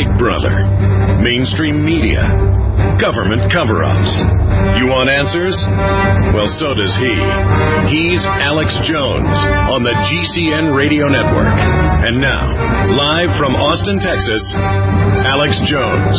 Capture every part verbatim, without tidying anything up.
Big Brother, mainstream media, government cover-ups. You want answers? Well, so does he. He's Alex Jones on the G C N Radio Network. And now, live from Austin, Texas, Alex Jones.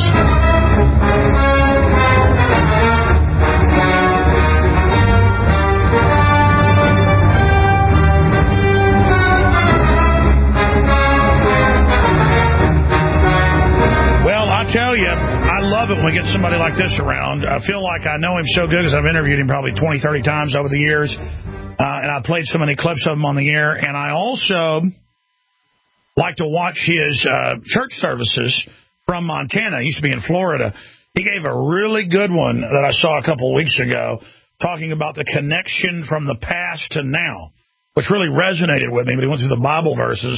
Tell you, I love it when we get somebody like this around. I feel like I know him so good because I've interviewed him probably twenty, thirty times over the years. Uh, and I played so many clips of him on the air. And I also like to watch his uh, church services from Montana. He used to be in Florida. He gave a really good one that I saw a couple of weeks ago talking about the connection from the past to now, which really resonated with me. But he went through the Bible verses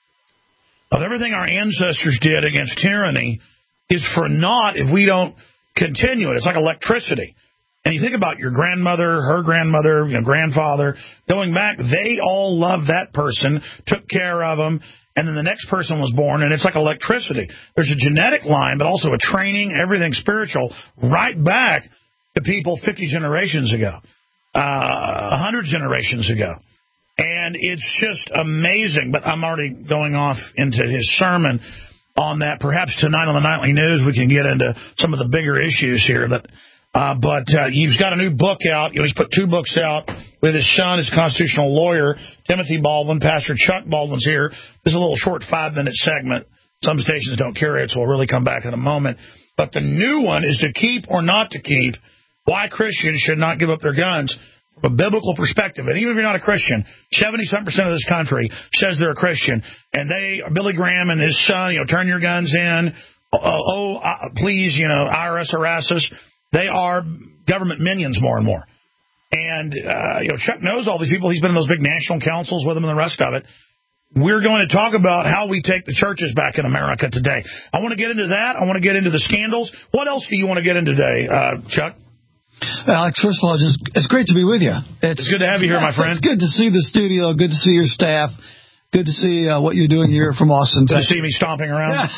of everything our ancestors did against tyranny is for naught if we don't continue it. It's like electricity. And you think about your grandmother, her grandmother, you know, grandfather, going back, they all loved that person, took care of them, and then the next person was born, and it's like electricity. There's a genetic line, but also a training, everything spiritual, right back to people fifty generations ago, uh, one hundred generations ago. And it's just amazing. But I'm already going off into his sermon on that. Perhaps tonight on the Nightly News we can get into some of the bigger issues here. But uh, but uh, he's got a new book out. You know, he's put two books out with his son, his constitutional lawyer, Timothy Baldwin. Pastor Chuck Baldwin's here. This is a little short five-minute segment. Some stations don't carry it, so we'll really come back in a moment. But the new one is to keep or not to keep why Christians should not give up their guns from a biblical perspective. And even if you're not a Christian, seventy-something percent of this country says they're a Christian. And they, Billy Graham and his son, you know, turn your guns in. Oh, oh uh, please, you know, I R S harass us. They are government minions more and more. And, uh, you know, Chuck knows all these people. He's been in those big national councils with them and the rest of it. We're going to talk about how we take the churches back in America today. I want to get into that. I want to get into the scandals. What else do you want to get into today, uh, Chuck? Alex, first of all, it's, just, it's great to be with you. It's, it's good to have you here, my friend. It's good to see the studio. Good to see your staff. Good to see uh, what you're doing here from Austin, Texas. Good to see me stomping around.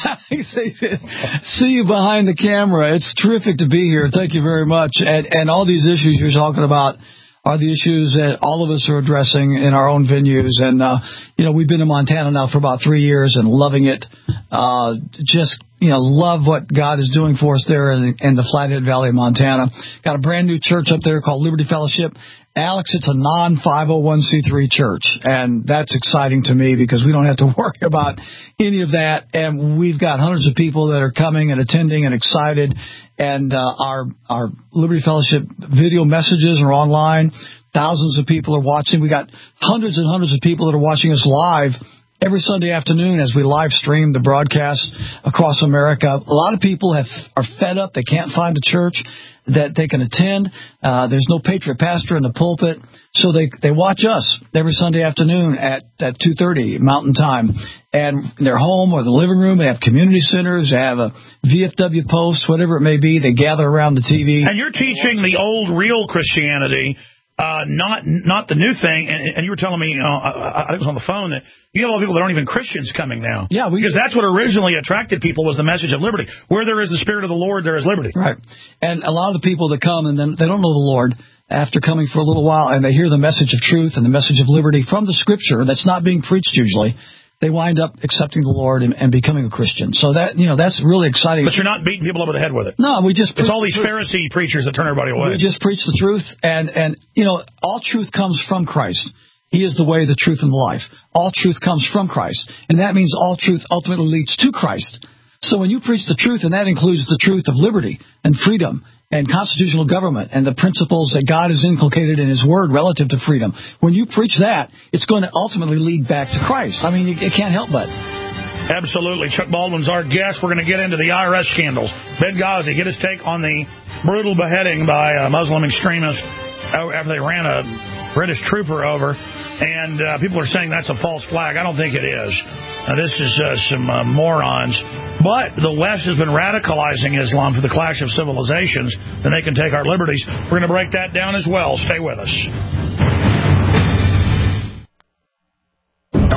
See you behind the camera. It's terrific to be here. Thank you very much. And, and all these issues you're talking about are the issues that all of us are addressing in our own venues. And, uh, you know, we've been in Montana now for about three years and loving it. Uh, just, you know, love what God is doing for us there in, in the Flathead Valley of Montana. Got a brand new church up there called Liberty Fellowship. Alex, it's a non five oh one c three church, and that's exciting to me because we don't have to worry about any of that. And we've got hundreds of people that are coming and attending and excited. And uh, our our Liberty Fellowship video messages are online. Thousands of people are watching. We got hundreds and hundreds of people that are watching us live every Sunday afternoon as we live stream the broadcast across America. A lot of people have are fed up. They can't find a church that they can attend. Uh, there's no patriot pastor in the pulpit, so they they watch us every Sunday afternoon at, at two thirty Mountain Time. And in their home or the living room, they have community centers, they have a V F W post, whatever it may be. They gather around the T V. And you're teaching the old, real Christianity, uh, not not the new thing. And, and you were telling me, you know, I, I was on the phone, that you have a lot of people that aren't even Christians coming now. Yeah, we, because that's what originally attracted people, was the message of liberty. Where there is the Spirit of the Lord, there is liberty. Right. And a lot of the people that come and then they don't know the Lord after coming for a little while, and they hear the message of truth and the message of liberty from the Scripture that's not being preached usually, they wind up accepting the Lord and, and becoming a Christian. So that, you know, that's really exciting. But you're not beating people over the head with it. No, we just... It's all these Pharisee preachers that turn everybody away. We just preach the truth, and, and, you know, all truth comes from Christ. He is the way, the truth, and the life. All truth comes from Christ, and that means all truth ultimately leads to Christ. So when you preach the truth, and that includes the truth of liberty and freedom and constitutional government and the principles that God has inculcated in His Word relative to freedom, when you preach that, it's going to ultimately lead back to Christ. I mean, it can't help but. Absolutely. Chuck Baldwin's our guest. We're going to get into the I R S scandals. Benghazi, get his take on the brutal beheading by a Muslim extremist after they ran a British trooper over. And uh, people are saying that's a false flag. I don't think it is. Now, this is uh, some uh, morons. But the West has been radicalizing Islam for the clash of civilizations, then they can take our liberties. We're going to break that down as well. Stay with us.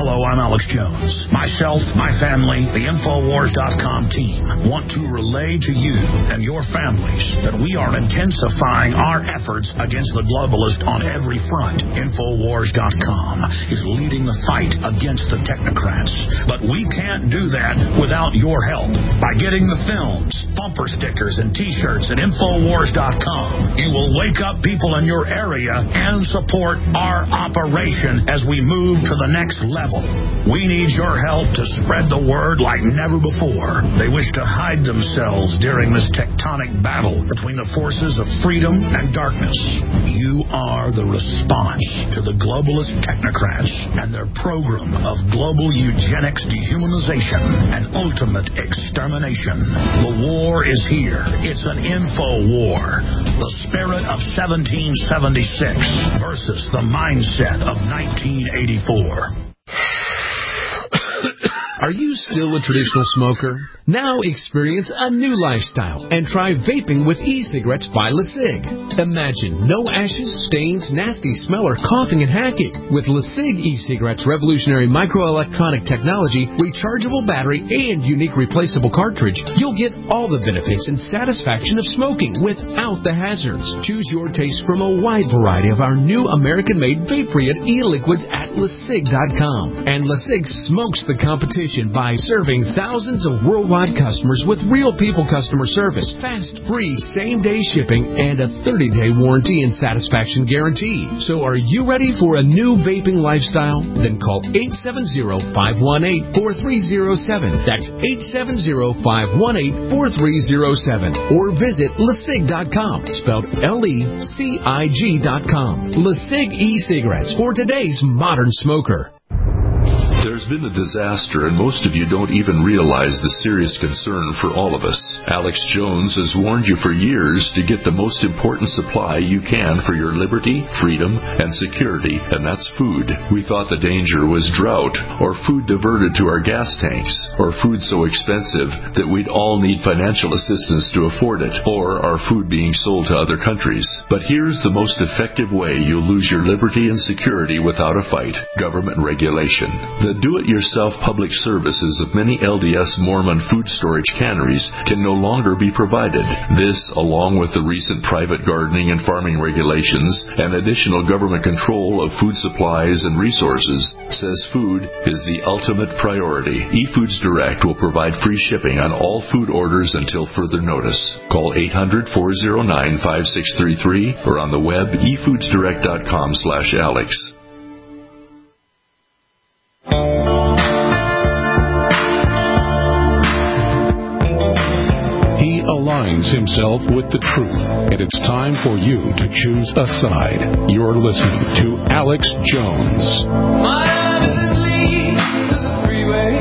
Hello, I'm Alex Jones. Myself, my family, the Infowars dot com team want to relay to you and your families that we are intensifying our efforts against the globalist on every front. Infowars dot com is leading the fight against the technocrats. But we can't do that without your help. By getting the films, bumper stickers, and T-shirts at Infowars dot com, you will wake up people in your area and support our operation as we move to the next level. We need your help to spread the word like never before. They wish to hide themselves during this tectonic battle between the forces of freedom and darkness. You are the response to the globalist technocrats and their program of global eugenics, dehumanization, and ultimate extermination. The war is here. It's an info war. The spirit of seventeen seventy-six versus the mindset of nineteen eighty-four. Are you still a traditional smoker? Now experience a new lifestyle and try vaping with e-cigarettes by LeSig. Imagine no ashes, stains, nasty smell, or coughing and hacking. With LeSig e-cigarettes' revolutionary microelectronic technology, rechargeable battery, and unique replaceable cartridge, you'll get all the benefits and satisfaction of smoking without the hazards. Choose your taste from a wide variety of our new American-made vape-free e-liquids at LeSig dot com. And LeSig smokes the competition by serving thousands of worldwide customers with real people customer service, fast, free, same-day shipping, and a thirty-day warranty and satisfaction guarantee. So are you ready for a new vaping lifestyle? Then call eight seven zero, five one eight, four three zero seven. That's eight seven zero, five one eight, four three zero seven. Or visit LeSig dot com, spelled L E C I G dot com. LeSig e-cigarettes for today's modern smoker. There's been a disaster, and most of you don't even realize the serious concern for all of us. Alex Jones has warned you for years to get the most important supply you can for your liberty, freedom, and security, and that's food. We thought the danger was drought, or food diverted to our gas tanks, or food so expensive that we'd all need financial assistance to afford it, or our food being sold to other countries. But here's the most effective way you'll lose your liberty and security without a fight: government regulation. The do-it-yourself public services of many L D S Mormon food storage canneries can no longer be provided. This, along with the recent private gardening and farming regulations and additional government control of food supplies and resources, says food is the ultimate priority. eFoods Direct will provide free shipping on all food orders until further notice. Call eight hundred, four oh nine, five six three three or on the web e foods direct dot com slash Alex. He aligns himself with the truth, and it's time for you to choose a side. You're listening to Alex Jones. My life is in lead to the freeway.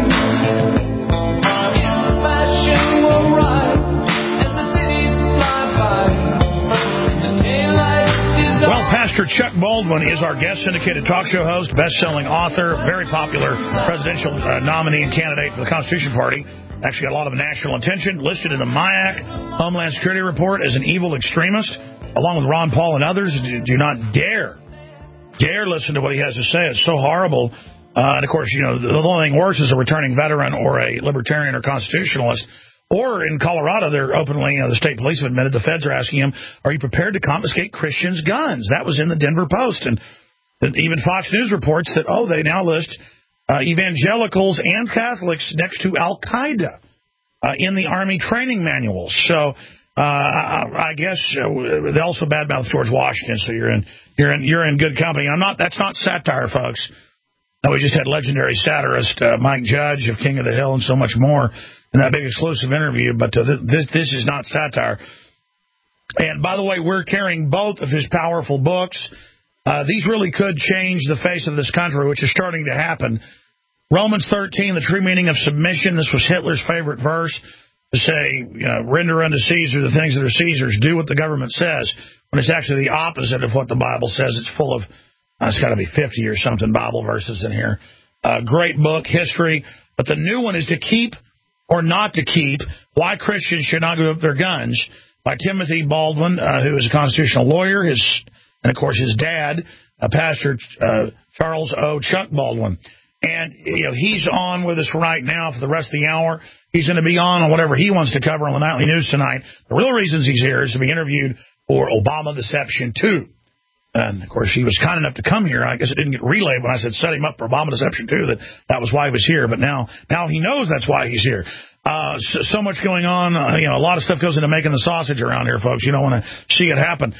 It's fashionable ride as the cities fly by. The daylight is Well, Pastor Chuck Baldwin is our guest syndicated talk show host, best-selling author, very popular presidential uh, nominee and candidate for the Constitution Party. Actually got a lot of national attention, listed in the M I A C Homeland Security Report as an evil extremist, along with Ron Paul and others. Do, do not dare, dare listen to what he has to say. It's so horrible. Uh, and, of course, you know, the only thing worse is a returning veteran or a libertarian or constitutionalist. Or in Colorado, they're openly, you know, the state police have admitted, the feds are asking him, are you prepared to confiscate Christians' guns? That was in the Denver Post. And even Fox News reports that, oh, they now list Uh, evangelicals and Catholics next to Al-Qaeda uh, in the Army training manuals. So uh, I, I guess uh, they also badmouth George Washington. So you're in you're in you're in good company. I'm not. That's not satire, folks. No, we just had legendary satirist uh, Mike Judge of King of the Hill and so much more in that big exclusive interview. But uh, th- this this is not satire. And by the way, we're carrying both of his powerful books. Uh, these really could change the face of this country, which is starting to happen. Romans thirteen, the true meaning of submission. This was Hitler's favorite verse, to say, you know, render unto Caesar the things that are Caesar's, do what the government says, when it's actually the opposite of what the Bible says. It's full of, uh, it's got to be fifty or something Bible verses in here. Uh, great book, history. But the new one is To Keep or Not to Keep, Why Christians Should Not Give Up Their Guns, by Timothy Baldwin, uh, who is a constitutional lawyer, his and, of course, his dad, uh, Pastor uh, Charles O. Chuck Baldwin. And, you know, he's on with us right now for the rest of the hour. He's going to be on on whatever he wants to cover on the Nightly News tonight. The real reasons he's here is to be interviewed for Obama Deception two. And, of course, he was kind enough to come here. I guess it didn't get relayed when I said set him up for Obama Deception two, that that was why he was here. But now now he knows that's why he's here. Uh, so, so much going on. Uh, you know, a lot of stuff goes into making the sausage around here, folks. You don't want to see it happen.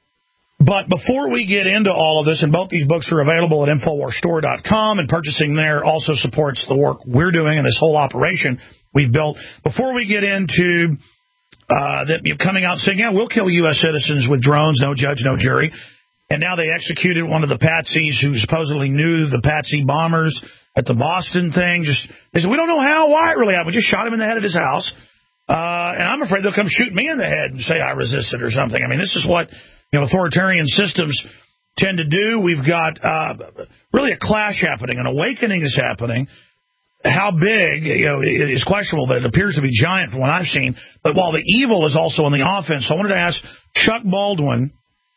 But before we get into all of this, and both these books are available at Infowars Store dot com, and purchasing there also supports the work we're doing and this whole operation we've built. Before we get into uh, that coming out saying, yeah, we'll kill U S citizens with drones, no judge, no jury. And now they executed one of the patsies who supposedly knew the patsy bombers at the Boston thing. Just they said, we don't know how, why it really happened. We just shot him in the head at his house. Uh, and I'm afraid they'll come shoot me in the head and say I resisted or something. I mean, this is what you know authoritarian systems tend to do. We've got uh, really a clash happening, an awakening is happening. How big, you know, is questionable, but it appears to be giant from what I've seen. But while the evil is also on the offense, so I wanted to ask Chuck Baldwin,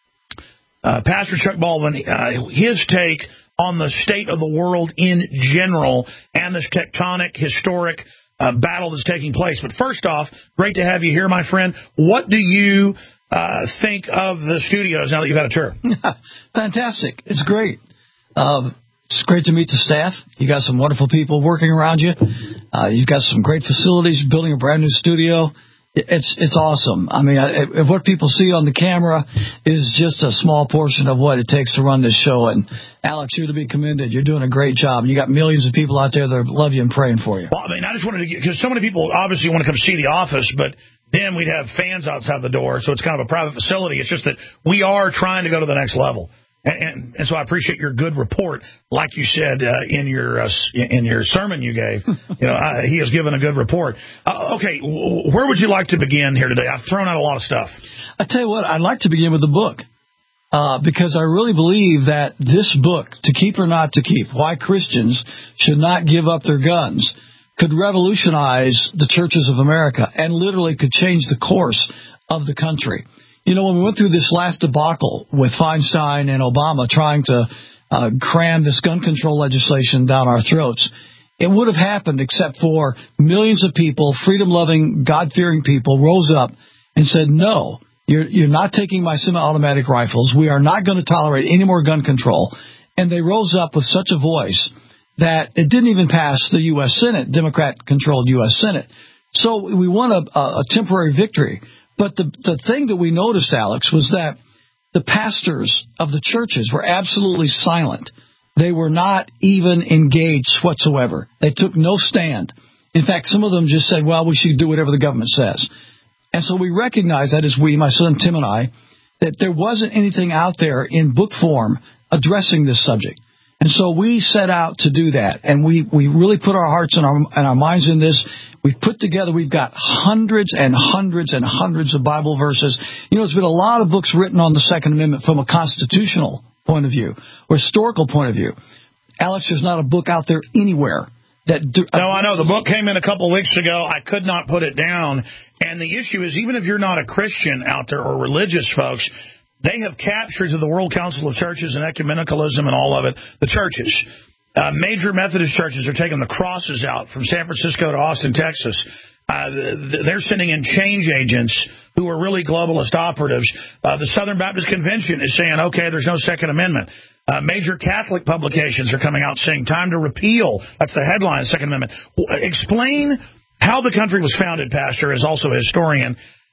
uh, Pastor Chuck Baldwin, uh, his take on the state of the world in general and this tectonic, historic uh, battle that's taking place. But first off, great to have you here, my friend. What do you uh, think of the studios now that you've had a tour? Fantastic. It's great. Um, it's great to meet the staff. You got some wonderful people working around you. Uh, you've got some great facilities, building a brand new studio. It's it's awesome. I mean, if what people see on the camera is just a small portion of what it takes to run this show. And, Alex, you're to be commended. You're doing a great job. You got millions of people out there that love you and praying for you. Well, I mean, I just wanted to get, because so many people obviously want to come see the office, but then we'd have fans outside the door, so it's kind of a private facility. It's just that we are trying to go to the next level. And, and, and so I appreciate your good report, like you said uh, in your uh, in your sermon you gave. You know, uh, he has given a good report. Uh, okay, w- where would you like to begin here today? I've thrown out a lot of stuff. I tell you what, I'd like to begin with the book uh, because I really believe that this book, To Keep or Not to Keep, Why Christians Should Not Give Up Their Guns, could revolutionize the churches of America and literally could change the course of the country. You know, when we went through this last debacle with Feinstein and Obama trying to uh, cram this gun control legislation down our throats, it would have happened except for millions of people, freedom-loving, God-fearing people, rose up and said, no, you're, you're not taking my semi-automatic rifles. We are not going to tolerate any more gun control. And they rose up with such a voice that it didn't even pass the U S Senate, Democrat-controlled U S Senate. So we won a, a temporary victory. But the the thing that we noticed, Alex, was that the pastors of the churches were absolutely silent. They were not even engaged whatsoever. They took no stand. In fact, some of them just said, well, we should do whatever the government says. And so we recognized, that is we, my son Tim and I, that there wasn't anything out there in book form addressing this subject. And so we set out to do that, and we, we really put our hearts and our, and our minds in this. We've put together, we've got hundreds and hundreds and hundreds of Bible verses. You know, there's been a lot of books written on the Second Amendment from a constitutional point of view or historical point of view. Alex, there's not a book out there anywhere that... Do, no, I know. The book came in a couple of weeks ago. I could not put it down. And the issue is, even if you're not a Christian out there or religious folks, they have captured to the World Council of Churches and ecumenicalism and all of it, the churches. Uh, major Methodist churches are taking the crosses out from San Francisco to Austin, Texas. Uh, they're sending in change agents who are really globalist operatives. Uh, the Southern Baptist Convention is saying, okay, there's no Second Amendment. Uh, major Catholic publications are coming out saying, time to repeal. That's the headline, Second Amendment. Explain how the country was founded, Pastor, as also a historian,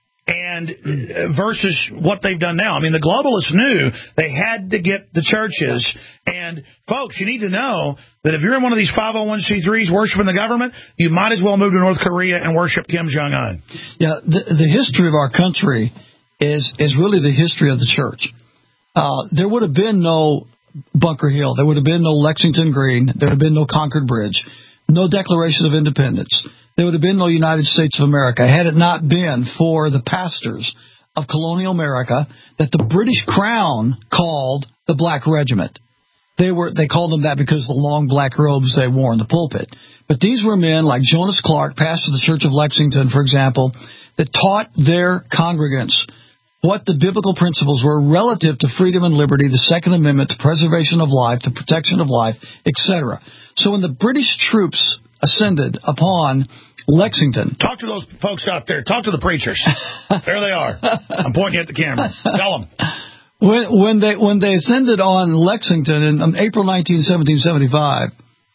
and versus what they've done now. I mean, the globalists knew they had to get the churches. And, folks, you need to know that if you're in one of these five oh one c threes worshiping the government, you might as well move to North Korea and worship Kim Jong-un. Yeah, the, the history of our country is, is really the history of the church. Uh, there would have been no Bunker Hill. There would have been no Lexington Green. There would have been no Concord Bridge. No Declaration of Independence. There would have been no United States of America had it not been for the pastors of colonial America that the British Crown called the Black Regiment. They were they called them that because of the long black robes they wore in the pulpit. But these were men like Jonas Clark, pastor of the Church of Lexington, for example, that taught their congregants what the biblical principles were relative to freedom and liberty, the Second Amendment, the preservation of life, the protection of life, et cetera. So when the British troops ascended upon Lexington... Talk to those folks out there. Talk to the preachers. There they are. I'm pointing at the camera. Tell them. When, when they when they ascended on Lexington in um, April nineteenth, seventeen seventy-five,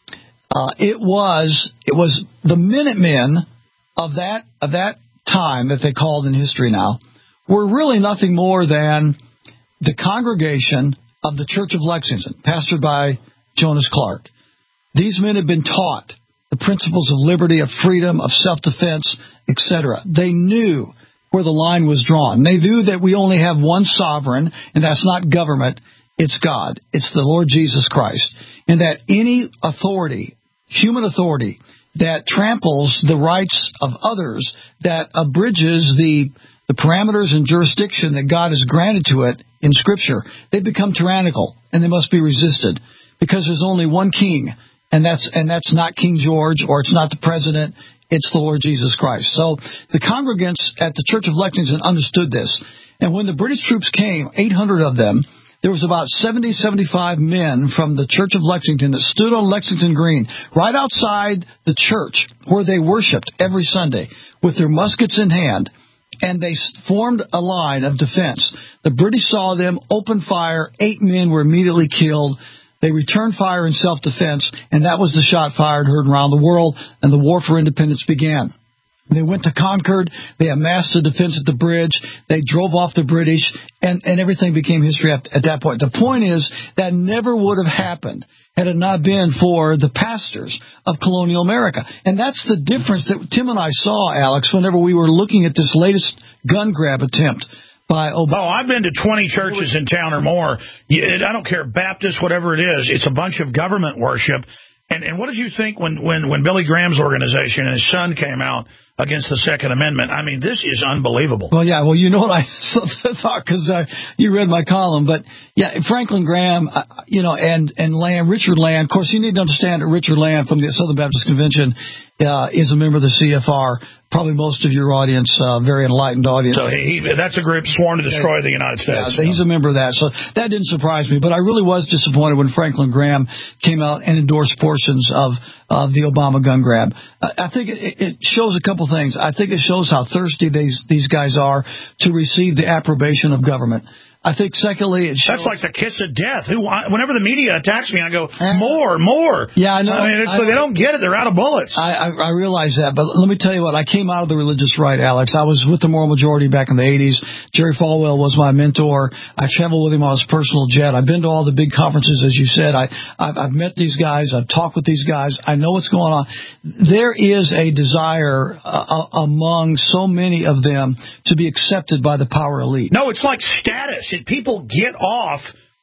uh, it was it was the Minutemen of that of that time that they called in history now were really nothing more than the congregation of the Church of Lexington, pastored by Jonas Clark. These men had been taught the principles of liberty, of freedom, of self-defense, et cetera. They knew where the line was drawn. They knew that we only have one sovereign, and that's not government, it's God. It's the Lord Jesus Christ. And that any authority, human authority, that tramples the rights of others, that abridges the the parameters and jurisdiction that God has granted to it in Scripture, they become tyrannical, and they must be resisted, because there's only one king, and that's and that's not King George, or it's not the president, it's the Lord Jesus Christ. So the congregants at the Church of Lexington understood this, and when the British troops came, eight hundred of them, there was about seventy, seventy-five men from the Church of Lexington that stood on Lexington Green, right outside the church where they worshipped every Sunday, with their muskets in hand, and they formed a line of defense. The British saw them, opened fire, eight men were immediately killed. They returned fire in self-defense, and that was the shot fired, heard around the world, and the war for independence began. They went to Concord, they amassed a defense at the bridge, they drove off the British, and, and everything became history at, at that point. The point is, that never would have happened had it not been for the pastors of colonial America. And that's the difference that Tim and I saw, Alex, whenever we were looking at this latest gun grab attempt by Obama. Oh, I've been to twenty churches in town or more. I don't care, Baptist, whatever it is. It's a bunch of government worship. And, and what did you think when, when, when Billy Graham's organization and his son came out against the Second Amendment? I mean, this is unbelievable. Well, yeah, well, you know what I thought, because uh, you read my column. But, yeah, Franklin Graham, uh, you know, and, and Lamb, Richard Lamb. Of course, you need to understand that Richard Lamb from the Southern Baptist Convention uh, is a member of the C F R. Probably most of your audience, uh, very enlightened audience. So he, that's a group sworn to destroy the United States. Yeah, he's a member of that. So that didn't surprise me. But I really was disappointed when Franklin Graham came out and endorsed portions of, of the Obama gun grab. I, I think it, it shows a couple things. I think it shows how thirsty these, these guys are to receive the approbation of government. I think, secondly, it shows... That's like the kiss of death. Who, whenever the media attacks me, I go, more, more. Yeah, I know. I mean, it's, I, they don't get it. They're out of bullets. I, I, I realize that. But let me tell you what. I came out of the religious right, Alex. I was with the Moral Majority back in the eighties. Jerry Falwell was my mentor. I traveled with him on his personal jet. I've been to all the big conferences, as you said. I, I've, I've met these guys. I've talked with these guys. I know what's going on. There is a desire uh, among so many of them to be accepted by the power elite. No, it's like status. It, people get off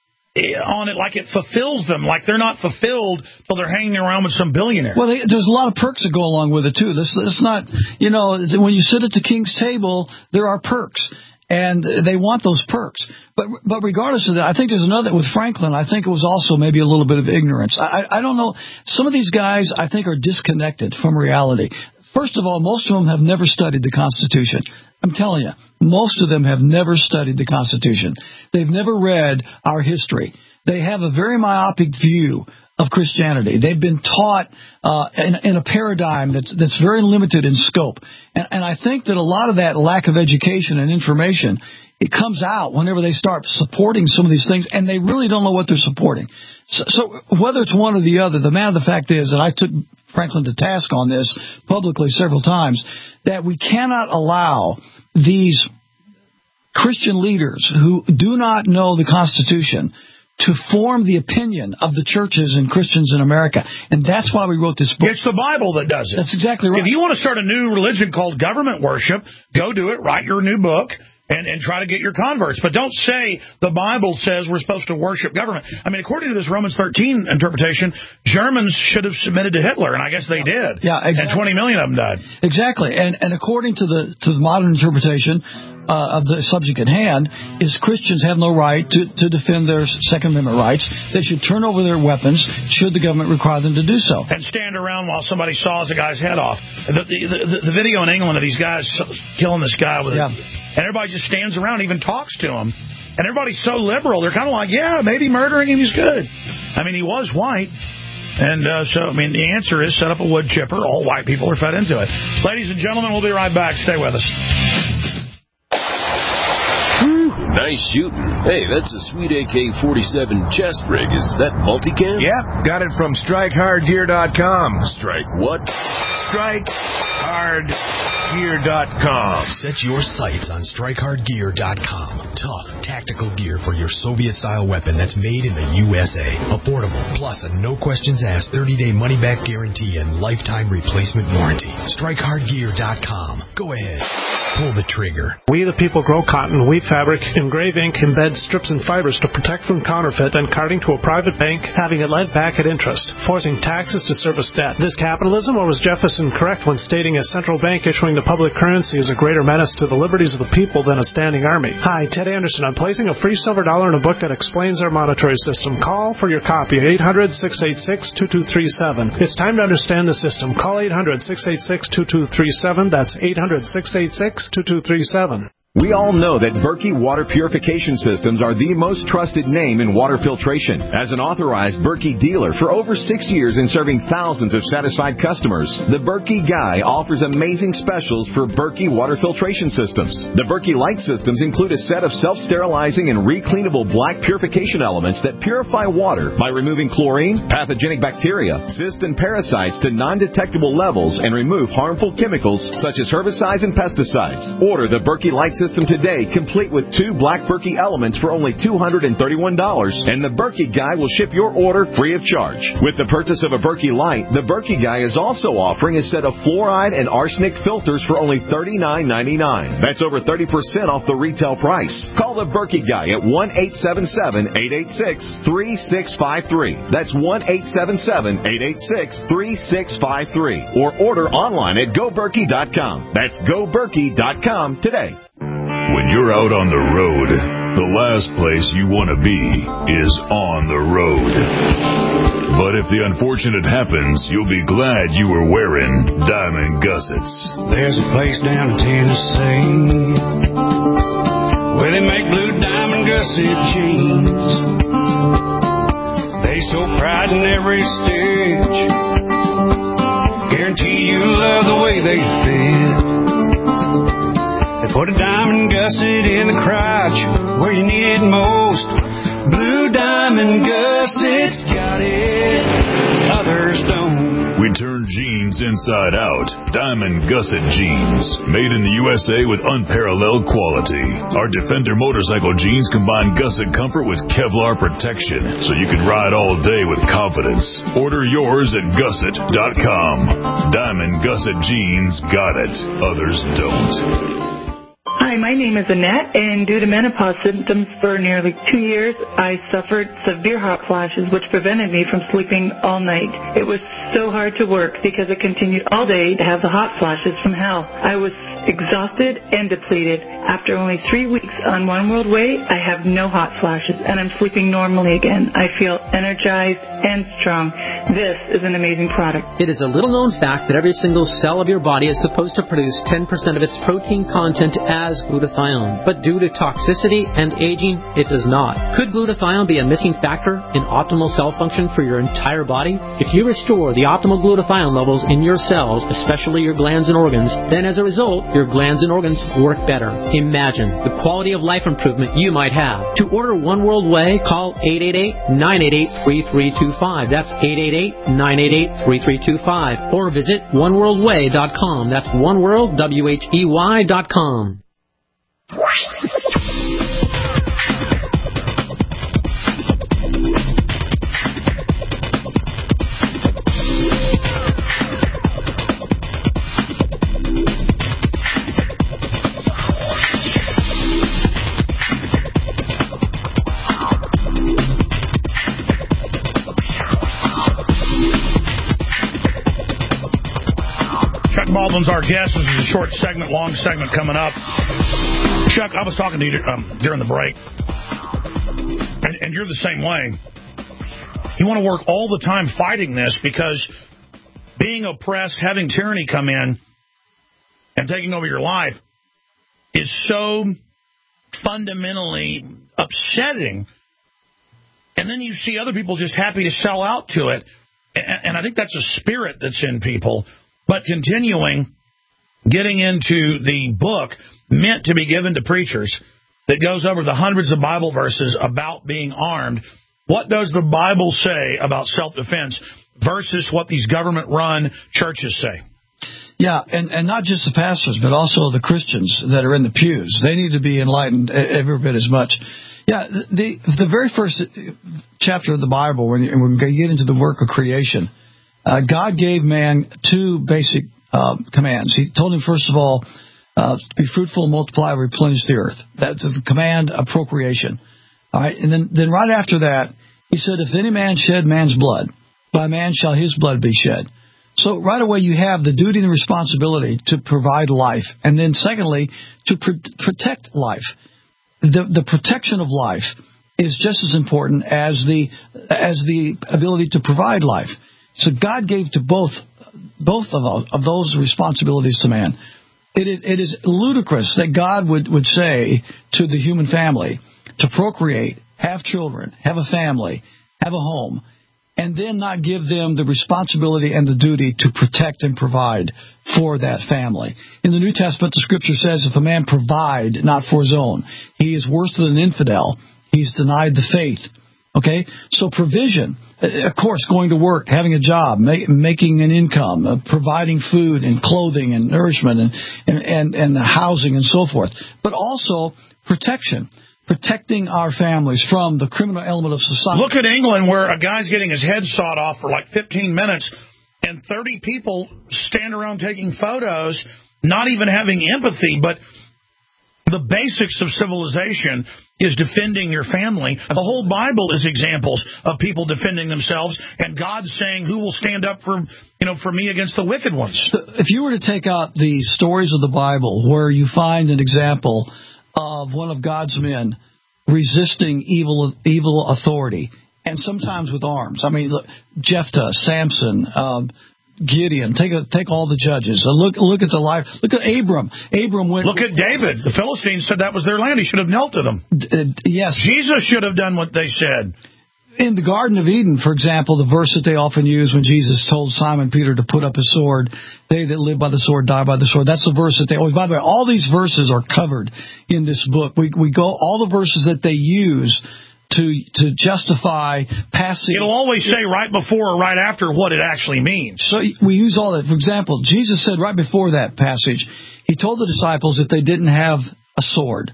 on it like it fulfills them, like they're not fulfilled till they're hanging around with some billionaire. Well, they, there's a lot of perks that go along with it, too. This, it's not, you know, when you sit at the king's table, there are perks, and they want those perks. But but regardless of that, I think there's another, with Franklin, I think it was also maybe a little bit of ignorance. I, I don't know. Some of these guys, I think, are disconnected from reality. First of all, most of them have never studied the Constitution. I'm telling you, most of them have never studied the Constitution. They've never read our history. They have a very myopic view of Christianity. They've been taught uh, in, in a paradigm that's, that's very limited in scope. And, and I think that a lot of that lack of education and information, it comes out whenever they start supporting some of these things, and they really don't know what they're supporting. So, so whether it's one or the other, the matter of the fact is, and I took Franklin to task on this publicly several times, that we cannot allow these Christian leaders who do not know the Constitution to form the opinion of the churches and Christians in America. And that's why we wrote this book. It's the Bible that does it. That's exactly right. If you want to start a new religion called government worship, go do it, write your new book, and, and try to get your converts. But don't say the Bible says we're supposed to worship government. I mean, according to this Romans thirteen interpretation, Germans should have submitted to Hitler, and I guess they did. Yeah, exactly. And twenty million of them died. Exactly. And and according to the to the modern interpretation uh, of the subject at hand, is Christians have no right to, to defend their Second Amendment rights. They should turn over their weapons should the government require them to do so. And stand around while somebody saws a guy's head off. The, the, the, the video in England of these guys killing this guy with yeah. a... And everybody just stands around, even talks to him. And everybody's so liberal, they're kind of like, yeah, maybe murdering him is good. I mean, he was white. And uh, so, I mean, the answer is set up a wood chipper. All white people are fed into it. Ladies and gentlemen, we'll be right back. Stay with us. Nice shooting. Hey, that's a sweet A K forty-seven chest rig. Is that multicam? Yep, got it from strike hard gear dot com. Strike what? strike hard gear dot com. Set your sights on strike hard gear dot com. Tough, tactical gear for your Soviet-style weapon that's made in the U S A. Affordable, plus a no-questions-asked thirty-day money-back guarantee and lifetime replacement warranty. strike hard gear dot com. Go ahead. Pull the trigger. We the people grow cotton, weave fabric, engrave ink, embed strips and fibers to protect from counterfeit and carting to a private bank, having it lent back at interest, forcing taxes to service debt. This capitalism, or was Jefferson correct when stating a central bank issuing the public currency is a greater menace to the liberties of the people than a standing army? Hi, Ted Anderson. I'm placing a free silver dollar in a book that explains our monetary system. Call for your copy at eight hundred, six eight six, two two three seven. It's time to understand the system. Call eight hundred, six eight six, two two three seven. That's eight hundred, six eight six, two two three seven. We all know that Berkey Water Purification Systems are the most trusted name in water filtration. As an authorized Berkey dealer for over six years and serving thousands of satisfied customers, the Berkey Guy offers amazing specials for Berkey Water Filtration Systems. The Berkey Light Systems include a set of self-sterilizing and recleanable black purification elements that purify water by removing chlorine, pathogenic bacteria, cysts, and parasites to non-detectable levels and remove harmful chemicals such as herbicides and pesticides. Order the Berkey Light System today, complete with two black Berkey elements for only two hundred thirty-one dollars, and the Berkey Guy will ship your order free of charge. With the purchase of a Berkey Light, the Berkey Guy is also offering a set of fluoride and arsenic filters for only thirty-nine ninety-nine. That's over thirty percent off the retail price. Call the Berkey Guy at one eight seven seven, eight eight six, three six five three. That's one eight seven seven, eight eight six, three six five three. Or order online at go berkey dot com. That's go berkey dot com today. When you're out on the road, the last place you want to be is on the road. But if the unfortunate happens, you'll be glad you were wearing diamond gussets. There's a place down in Tennessee where they make blue diamond gusset jeans. They show pride in every stitch, guarantee you love the way they fit. They put a diamond gusset in the crotch where you need it most. Blue diamond gussets got it, others don't. We turn jeans inside out. Diamond gusset jeans, made in the U S A with unparalleled quality. Our Defender motorcycle jeans combine gusset comfort with Kevlar protection, so you can ride all day with confidence. Order yours at gusset dot com. Diamond gusset jeans got it, others don't. Hi, my name is Annette, and due to menopause symptoms for nearly two years, I suffered severe hot flashes, which prevented me from sleeping all night. It was so hard to work because I continued all day to have the hot flashes from hell. I was exhausted and depleted. After only three weeks on One World Way, I have no hot flashes, and I'm sleeping normally again. I feel energized and strong. This is an amazing product. It is a little-known fact that every single cell of your body is supposed to produce ten percent of its protein content as glutathione. But due to toxicity and aging, it does not. Could glutathione be a missing factor in optimal cell function for your entire body? If you restore the optimal glutathione levels in your cells, especially your glands and organs, then as a result, your glands and organs work better. Imagine the quality of life improvement you might have. To order One World Way, call eight eight eight, nine eight eight, three three two five. That's eight eight eight, nine eight eight, three three two five. Or visit one world way dot com. That's oneworld, W H E Y dot com. Baldwin's our guest. This is a short segment, long segment coming up. Chuck, I was talking to you um, during the break, and, and you're the same way. You want to work all the time fighting this because being oppressed, having tyranny come in and taking over your life is is so fundamentally upsetting. And then you see other people just happy to sell out to it. And I think that's a spirit that's in people. But continuing, getting into the book meant to be given to preachers that goes over the hundreds of Bible verses about being armed. What does the Bible say about self-defense versus what these government-run churches say? Yeah, and, and not just the pastors, but also the Christians that are in the pews. They need to be enlightened every bit as much. Yeah, the the very first chapter of the Bible, when you, when you get into the work of creation, uh, God gave man two basic uh, commands. He told him, first of all, uh, be fruitful, multiply, replenish the earth. That's the command of procreation. All right, and then, then right after that, he said, if any man shed man's blood, by man shall his blood be shed. So right away you have the duty and the responsibility to provide life. And then secondly, to pr- protect life. The, the protection of life is just as important as the as the ability to provide life. So God gave to both both of those, of those responsibilities to man. It is it is ludicrous that God would, would say to the human family to procreate, have children, have a family, have a home, and then not give them the responsibility and the duty to protect and provide for that family. In the New Testament, the Scripture says if a man provide not for his own, he is worse than an infidel. He's denied the faith. Okay? So provision, of course, going to work, having a job, make, making an income, uh, providing food and clothing and nourishment and, and, and, and housing and so forth. But also protection. Protecting our families from the criminal element of society. Look at England, where a guy's getting his head sawed off for like fifteen minutes, and thirty people stand around taking photos, not even having empathy, but the basics of civilization is defending your family. The whole Bible is examples of people defending themselves, and God saying, who will stand up for, you know, for me against the wicked ones? If you were to take out the stories of the Bible where you find an example of one of God's men resisting evil evil authority, and sometimes with arms. I mean, look, Jephthah, Samson, um, Gideon. Take a, take all the judges. Uh, look look at the life. Look at Abram. Abram went. Look at David. The Philistines said that was their land. He should have knelt to them. Uh, yes. Jesus should have done what they said. In the Garden of Eden, for example, the verse that they often use when Jesus told Simon Peter to put up his sword, they that live by the sword die by the sword. That's the verse that they always, by the way, all these verses are covered in this book. We we go, all the verses that they use to to justify passing. It'll always say right before or right after what it actually means. So we use all that. For example, Jesus said right before that passage, he told the disciples if they didn't have a sword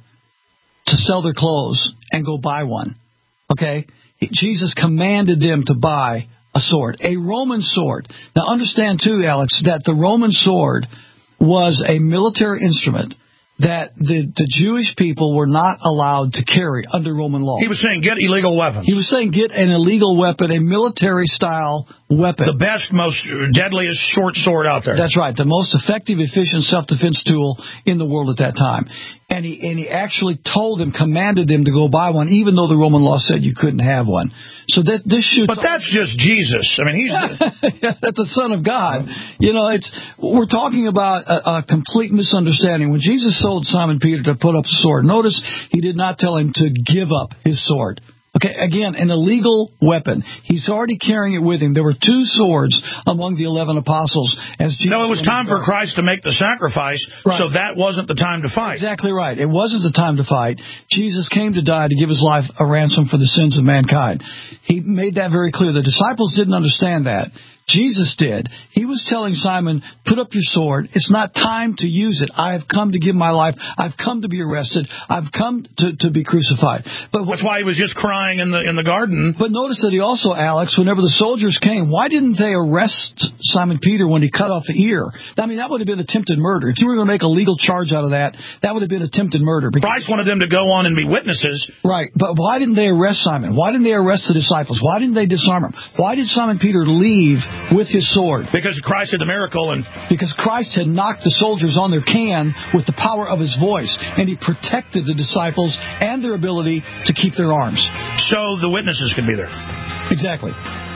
to sell their clothes and go buy one. Okay? Jesus commanded them to buy a sword, a Roman sword. Now understand too, Alex, that the Roman sword was a military instrument that the, the Jewish people were not allowed to carry under Roman law. He was saying get illegal weapons. He was saying get an illegal weapon, a military-style weapon. The best, most deadliest short sword out there. That's right. The most effective, efficient self-defense tool in the world at that time. And he and he actually told them, commanded them to go buy one, even though the Roman law said you couldn't have one. So that this should. But that's just Jesus. I mean, he's the... that's the Son of God. You know, it's we're talking about a, a complete misunderstanding. When Jesus told Simon Peter to put up a sword, notice he did not tell him to give up his sword. Okay, again, an illegal weapon. He's already carrying it with him. There were two swords among the eleven apostles. As Jesus no, it was time for Christ to make the sacrifice, right. So that wasn't the time to fight. Exactly right. It wasn't the time to fight. Jesus came to die to give his life a ransom for the sins of mankind. He made that very clear. The disciples didn't understand that. Jesus did. He was telling Simon, put up your sword. It's not time to use it. I have come to give my life. I've come to be arrested. I've come to, to be crucified. But That's why he was just crying in the in the garden. But notice that he also, Alex, whenever the soldiers came, why didn't they arrest Simon Peter when he cut off the ear? I mean, that would have been attempted murder. If you were going to make a legal charge out of that, that would have been attempted murder. Christ wanted them to go on and be witnesses. Right. But why didn't they arrest Simon? Why didn't they arrest the disciples? Why didn't they disarm him? Why did Simon Peter leave with his sword? Because Christ did the miracle, and because Christ had knocked the soldiers on their can with the power of his voice, and he protected the disciples and their ability to keep their arms. So the witnesses could be there. Exactly.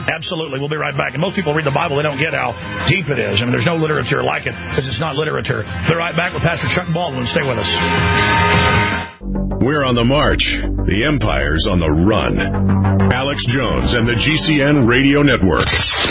Absolutely. We'll be right back. And most people read the Bible, they don't get how deep it is. I mean, there's no literature like it because it's not literature. We'll be right back with Pastor Chuck Baldwin. Stay with us. We're on the march. The empire's on the run. Alex Jones and the G C N Radio Network.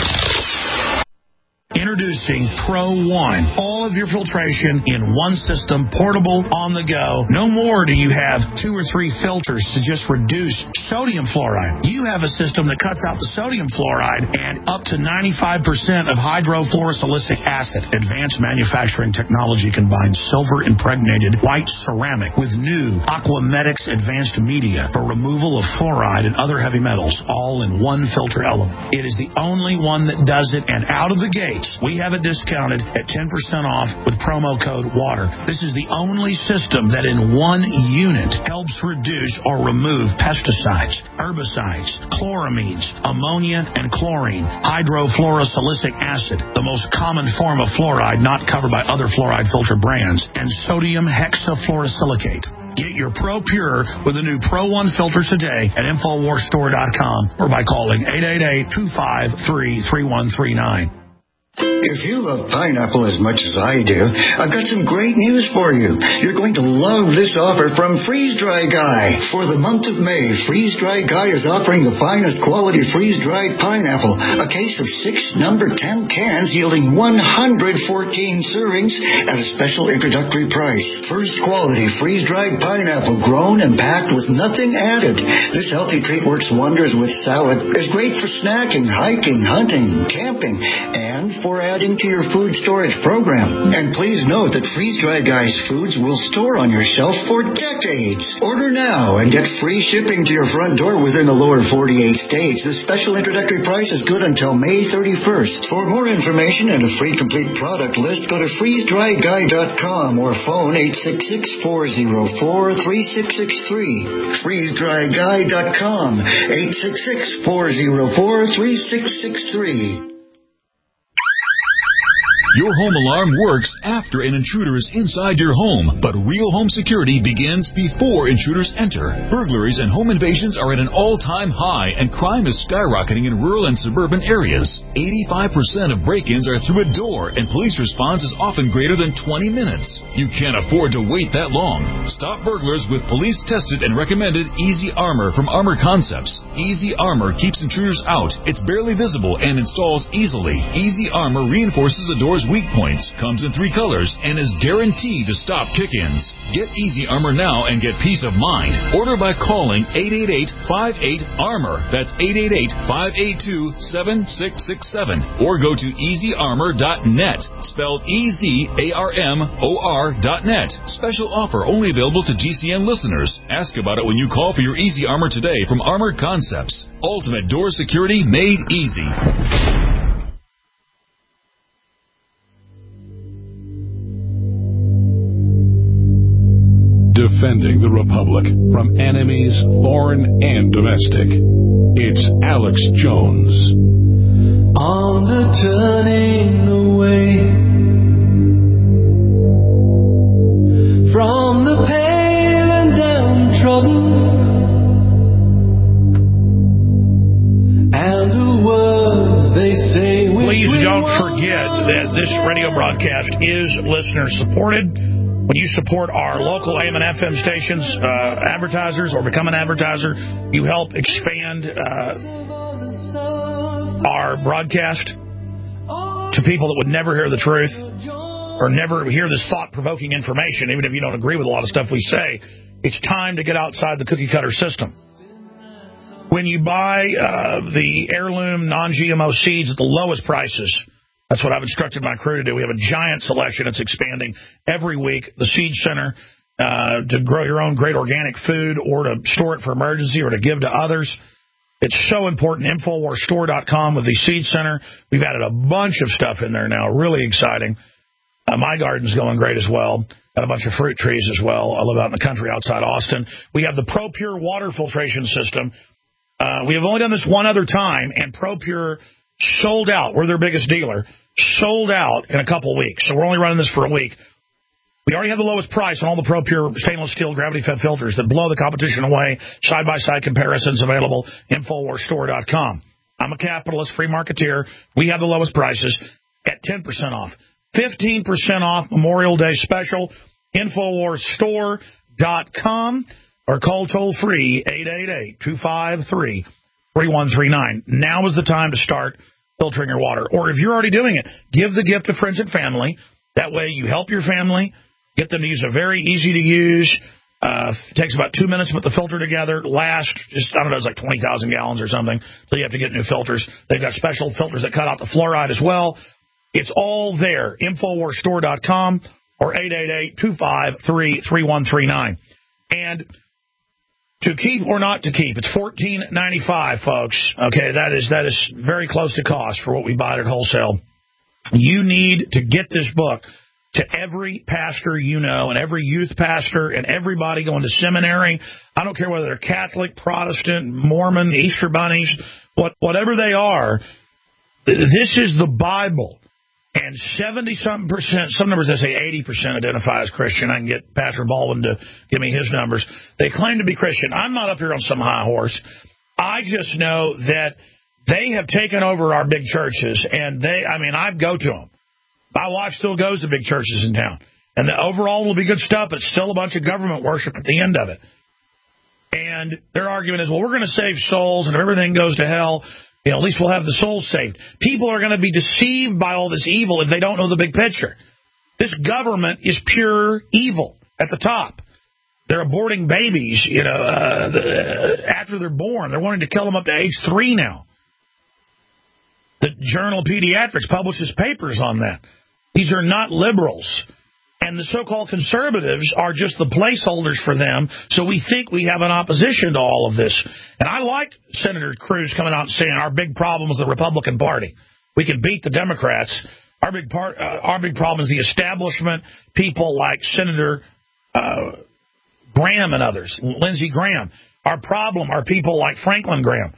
Introducing Pro One. All of your filtration in one system, portable, on the go. No more do you have two or three filters to just reduce sodium fluoride. You have a system that cuts out the sodium fluoride and up to ninety-five percent of hydrofluorosilicic acid. Advanced manufacturing technology combines silver-impregnated white ceramic with new Aquamedics advanced media for removal of fluoride and other heavy metals, all in one filter element. It is the only one that does it, and out of the gate, we have it discounted at ten percent off with promo code WATER. This is the only system that in one unit helps reduce or remove pesticides, herbicides, chloramines, ammonia, and chlorine, hydrofluorosilicic acid, the most common form of fluoride not covered by other fluoride filter brands, and sodium hexafluorosilicate. Get your Pro Pure with the new Pro One filter today at Infowars Store dot com or by calling eight eight eight, two five three, three one three nine. If you love pineapple as much as I do, I've got some great news for you. You're going to love this offer from Freeze Dry Guy. For the month of May, Freeze Dry Guy is offering the finest quality freeze-dried pineapple, a case of six number ten cans yielding one hundred fourteen servings at a special introductory price. First quality freeze-dried pineapple grown and packed with nothing added. This healthy treat works wonders with salad, is great for snacking, hiking, hunting, camping, and for for adding to your food storage program. And please note that Freeze Dry Guy's foods will store on your shelf for decades. Order now and get free shipping to your front door within the lower forty-eight states. This special introductory price is good until May thirty-first. For more information and a free complete product list, go to freeze dry guy dot com or phone eight six six, four zero four, three six six three. freeze dry guy dot com, eight six six, four zero four, three six six three. Your home alarm works after an intruder is inside your home, but real home security begins before intruders enter. Burglaries and home invasions are at an all-time high, and crime is skyrocketing in rural and suburban areas. eighty-five percent of break-ins are through a door, and police response is often greater than twenty minutes. You can't afford to wait that long. Stop burglars with police-tested and recommended Easy Armor from Armor Concepts. Easy Armor keeps intruders out. It's barely visible and installs easily. Easy Armor reinforces a door's weak points, comes in three colors, and is guaranteed to stop kick-ins. Get Easy Armor now and get peace of mind. Order by calling eight eight eight, five eight, ARMOR. That's eight eight eight, five eight two, seven six six seven. Or go to easy armor dot net, spelled E Z A R M O R dot net. Special offer only available to G C N listeners. Ask about it when you call for your Easy Armor today from Armor Concepts. Ultimate door security made easy. Defending the Republic from enemies, foreign and domestic. It's Alex Jones. On the turning away from the pale and downtrodden, and the words they say. Please don't forget that this radio broadcast is listener supported. When you support our local A M and F M stations, uh, advertisers, or become an advertiser, you help expand uh, our broadcast to people that would never hear the truth or never hear this thought-provoking information, even if you don't agree with a lot of stuff we say. It's time to get outside the cookie-cutter system. When you buy uh, the heirloom non-G M O seeds at the lowest prices, that's what I've instructed my crew to do. We have a giant selection. It's expanding every week. The Seed Center, uh, to grow your own great organic food or to store it for emergency or to give to others. It's so important. Infowars Store dot com with the Seed Center. We've added a bunch of stuff in there now. Really exciting. Uh, my garden's going great as well. Got a bunch of fruit trees as well. I live out in the country outside Austin. We have the Pro Pure water filtration system. Uh, we have only done this one other time, and Pro Pure sold out. We're their biggest dealer. Sold out in a couple weeks. So we're only running this for a week. We already have the lowest price on all the Pro Pure stainless steel gravity-fed filters that blow the competition away. Side-by-side comparisons available. Infowars Store dot com. I'm a capitalist, free marketeer. We have the lowest prices at ten percent off. fifteen percent off Memorial Day special. Infowars Store dot com or call toll-free eight eight eight, two five three, three one three nine. Now is the time to start filtering your water. Or if you're already doing it, give the gift to friends and family. That way you help your family, get them to use a very easy-to-use, uh, takes about two minutes to put the filter together, last, just, I don't know, it's like twenty thousand gallons or something, so you have to get new filters. They've got special filters that cut out the fluoride as well. It's all there, Infowars Store dot com or eight eight eight, two five three, three one three nine. And to keep or not to keep, it's fourteen ninety-five, folks. Okay, that is that is very close to cost for what we buy it at wholesale. You need to get this book to every pastor you know and every youth pastor and everybody going to seminary. I don't care whether they're Catholic, Protestant, Mormon, Easter bunnies, what, whatever they are. This is the Bible. And seventy-something percent, some numbers that say eighty percent identify as Christian. I can get Pastor Baldwin to give me his numbers. They claim to be Christian. I'm not up here on some high horse. I just know that they have taken over our big churches, and they, I mean, I go to them. My wife still goes to big churches in town. And the overall will be good stuff, but still a bunch of government worship at the end of it. And their argument is, well, we're going to save souls, and if everything goes to hell, you know, at least we'll have the souls saved. People are going to be deceived by all this evil if they don't know the big picture. This government is pure evil at the top. They're aborting babies, you know, uh, the, after they're born. They're wanting to kill them up to age three now. The Journal of Pediatrics publishes papers on that. These are not liberals. And the so-called conservatives are just the placeholders for them, so we think we have an opposition to all of this. And I like Senator Cruz coming out and saying our big problem is the Republican Party. We can beat the Democrats. Our big part, uh, our big problem is the establishment, people like Senator uh, Graham and others, Lindsey Graham. Our problem are people like Franklin Graham.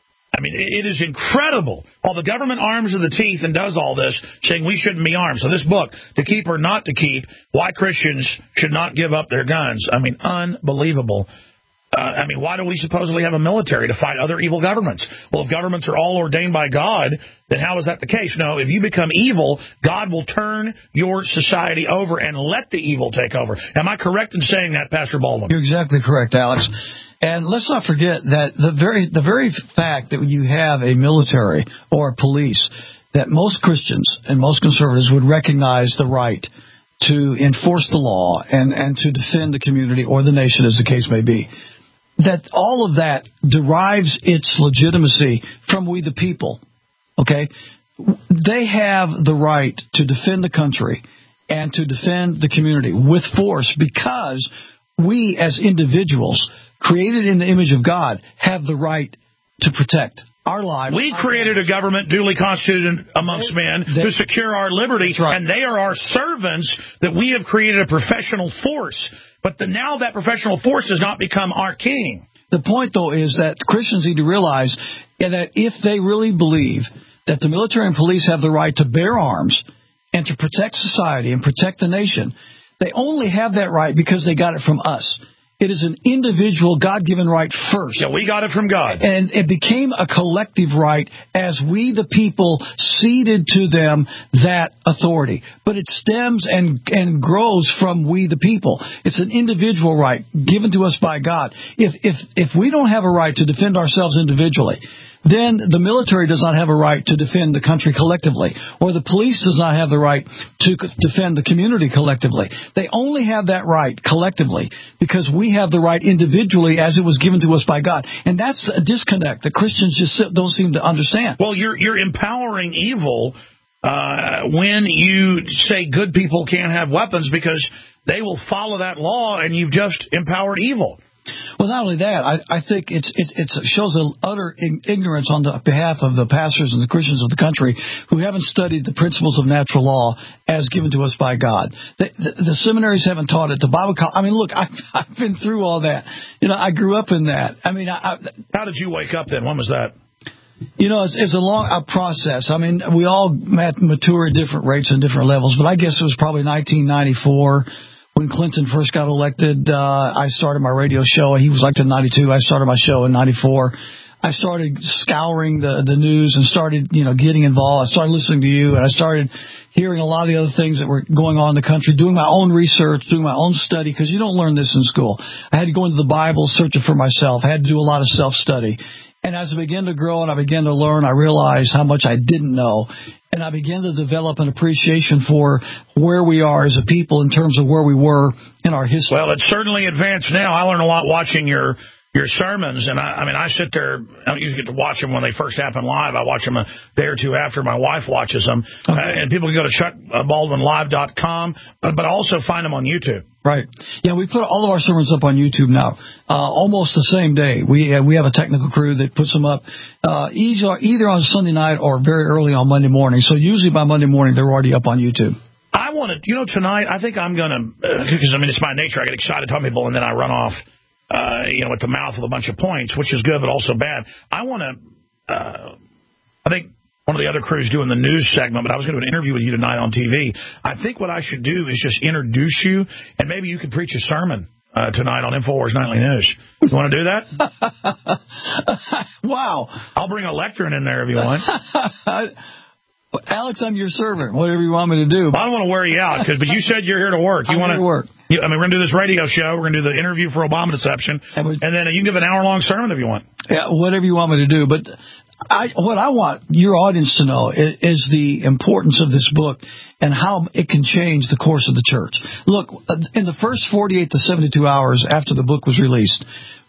I mean, it is incredible. All the government arms to the teeth and does all this, saying we shouldn't be armed. So this book, To Keep or Not to Keep, Why Christians Should Not Give Up Their Guns. I mean, unbelievable. Uh, I mean, why do we supposedly have a military to fight other evil governments? Well, if governments are all ordained by God, then how is that the case? No, if you become evil, God will turn your society over and let the evil take over. Am I correct in saying that, Pastor Baldwin? You're exactly correct, Alex. And let's not forget that the very the very fact that you have a military or police, that most Christians and most conservatives would recognize the right to enforce the law and, and to defend the community or the nation, as the case may be, that all of that derives its legitimacy from we the people. Okay? They have the right to defend the country and to defend the community with force because we as individuals, created in the image of God, have the right to protect our lives. We created a government duly constituted amongst men they, to secure our liberty, right. And they are our servants that we have created a professional force. But the, now that professional force has not become our king. The point, though, is that Christians need to realize that if they really believe that the military and police have the right to bear arms and to protect society and protect the nation, they only have that right because they got it from us. It is an individual, God-given right first. Yeah, we got it from God. And it became a collective right as we, the people, ceded to them that authority. But it stems and, and grows from we, the people. It's an individual right given to us by God. If, if, if we don't have a right to defend ourselves individually, then the military does not have a right to defend the country collectively, or the police does not have the right to defend the community collectively. They only have that right collectively because we have the right individually as it was given to us by God. And that's a disconnect that Christians just don't seem to understand. Well, you're, you're empowering evil uh, when you say good people can't have weapons because they will follow that law, and you've just empowered evil. Well, not only that, I, I think it's, it, it shows an utter ignorance on the behalf of the pastors and the Christians of the country who haven't studied the principles of natural law as given to us by God. The, the, the seminaries haven't taught it. The Bible, I mean, look, I, I've been through all that. You know, I grew up in that. I mean, I, I, how did you wake up then? When was that? You know, it's, it's a long a process. I mean, we all mature at different rates and different levels, but I guess it was probably nineteen ninety-four. When Clinton first got elected, uh, I started my radio show. He was elected in ninety-two. I started my show in ninety-four. I started scouring the, the news and started, you know, getting involved. I started listening to you, and I started hearing a lot of the other things that were going on in the country, doing my own research, doing my own study, because you don't learn this in school. I had to go into the Bible, search it for myself. I had to do a lot of self-study. And as I began to grow and I began to learn, I realized how much I didn't know. And I began to develop an appreciation for where we are as a people in terms of where we were in our history. Well, it's certainly advanced now. I learn a lot watching your your sermons, and I, I mean, I sit there. I don't usually get to watch them when they first happen live. I watch them a day or two after my wife watches them. Okay. Uh, and people can go to chuck baldwin live dot com, but, but also find them on YouTube. Right. Yeah, we put all of our sermons up on YouTube now, uh, almost the same day. We uh, we have a technical crew that puts them up uh, either, either on Sunday night or very early on Monday morning. So usually by Monday morning, they're already up on YouTube. I want to, you know, tonight, I think I'm going to, because, uh, I mean, it's my nature. I get excited talking to people, and then I run off, uh, you know, at the mouth with a bunch of points, which is good but also bad. I want to, uh, I think one of the other crews doing the news segment, but I was going to do an interview with you tonight on T V. I think what I should do is just introduce you, and maybe you could preach a sermon uh, tonight on InfoWars Nightly News. You want to do that? Wow. I'll bring a lectern in there if you want. Alex, I'm your servant. Whatever you want me to do. I don't want to wear you out, cause, but you said you're here to work. You I'm want here to work. You, I mean, we're going to do this radio show. We're going to do the interview for Obama Deception. And, we, and then you can give an hour-long sermon if you want. Yeah, whatever you want me to do. But I, what I want your audience to know is, is the importance of this book and how it can change the course of the church. Look, in the first forty-eight to seventy-two hours after the book was released,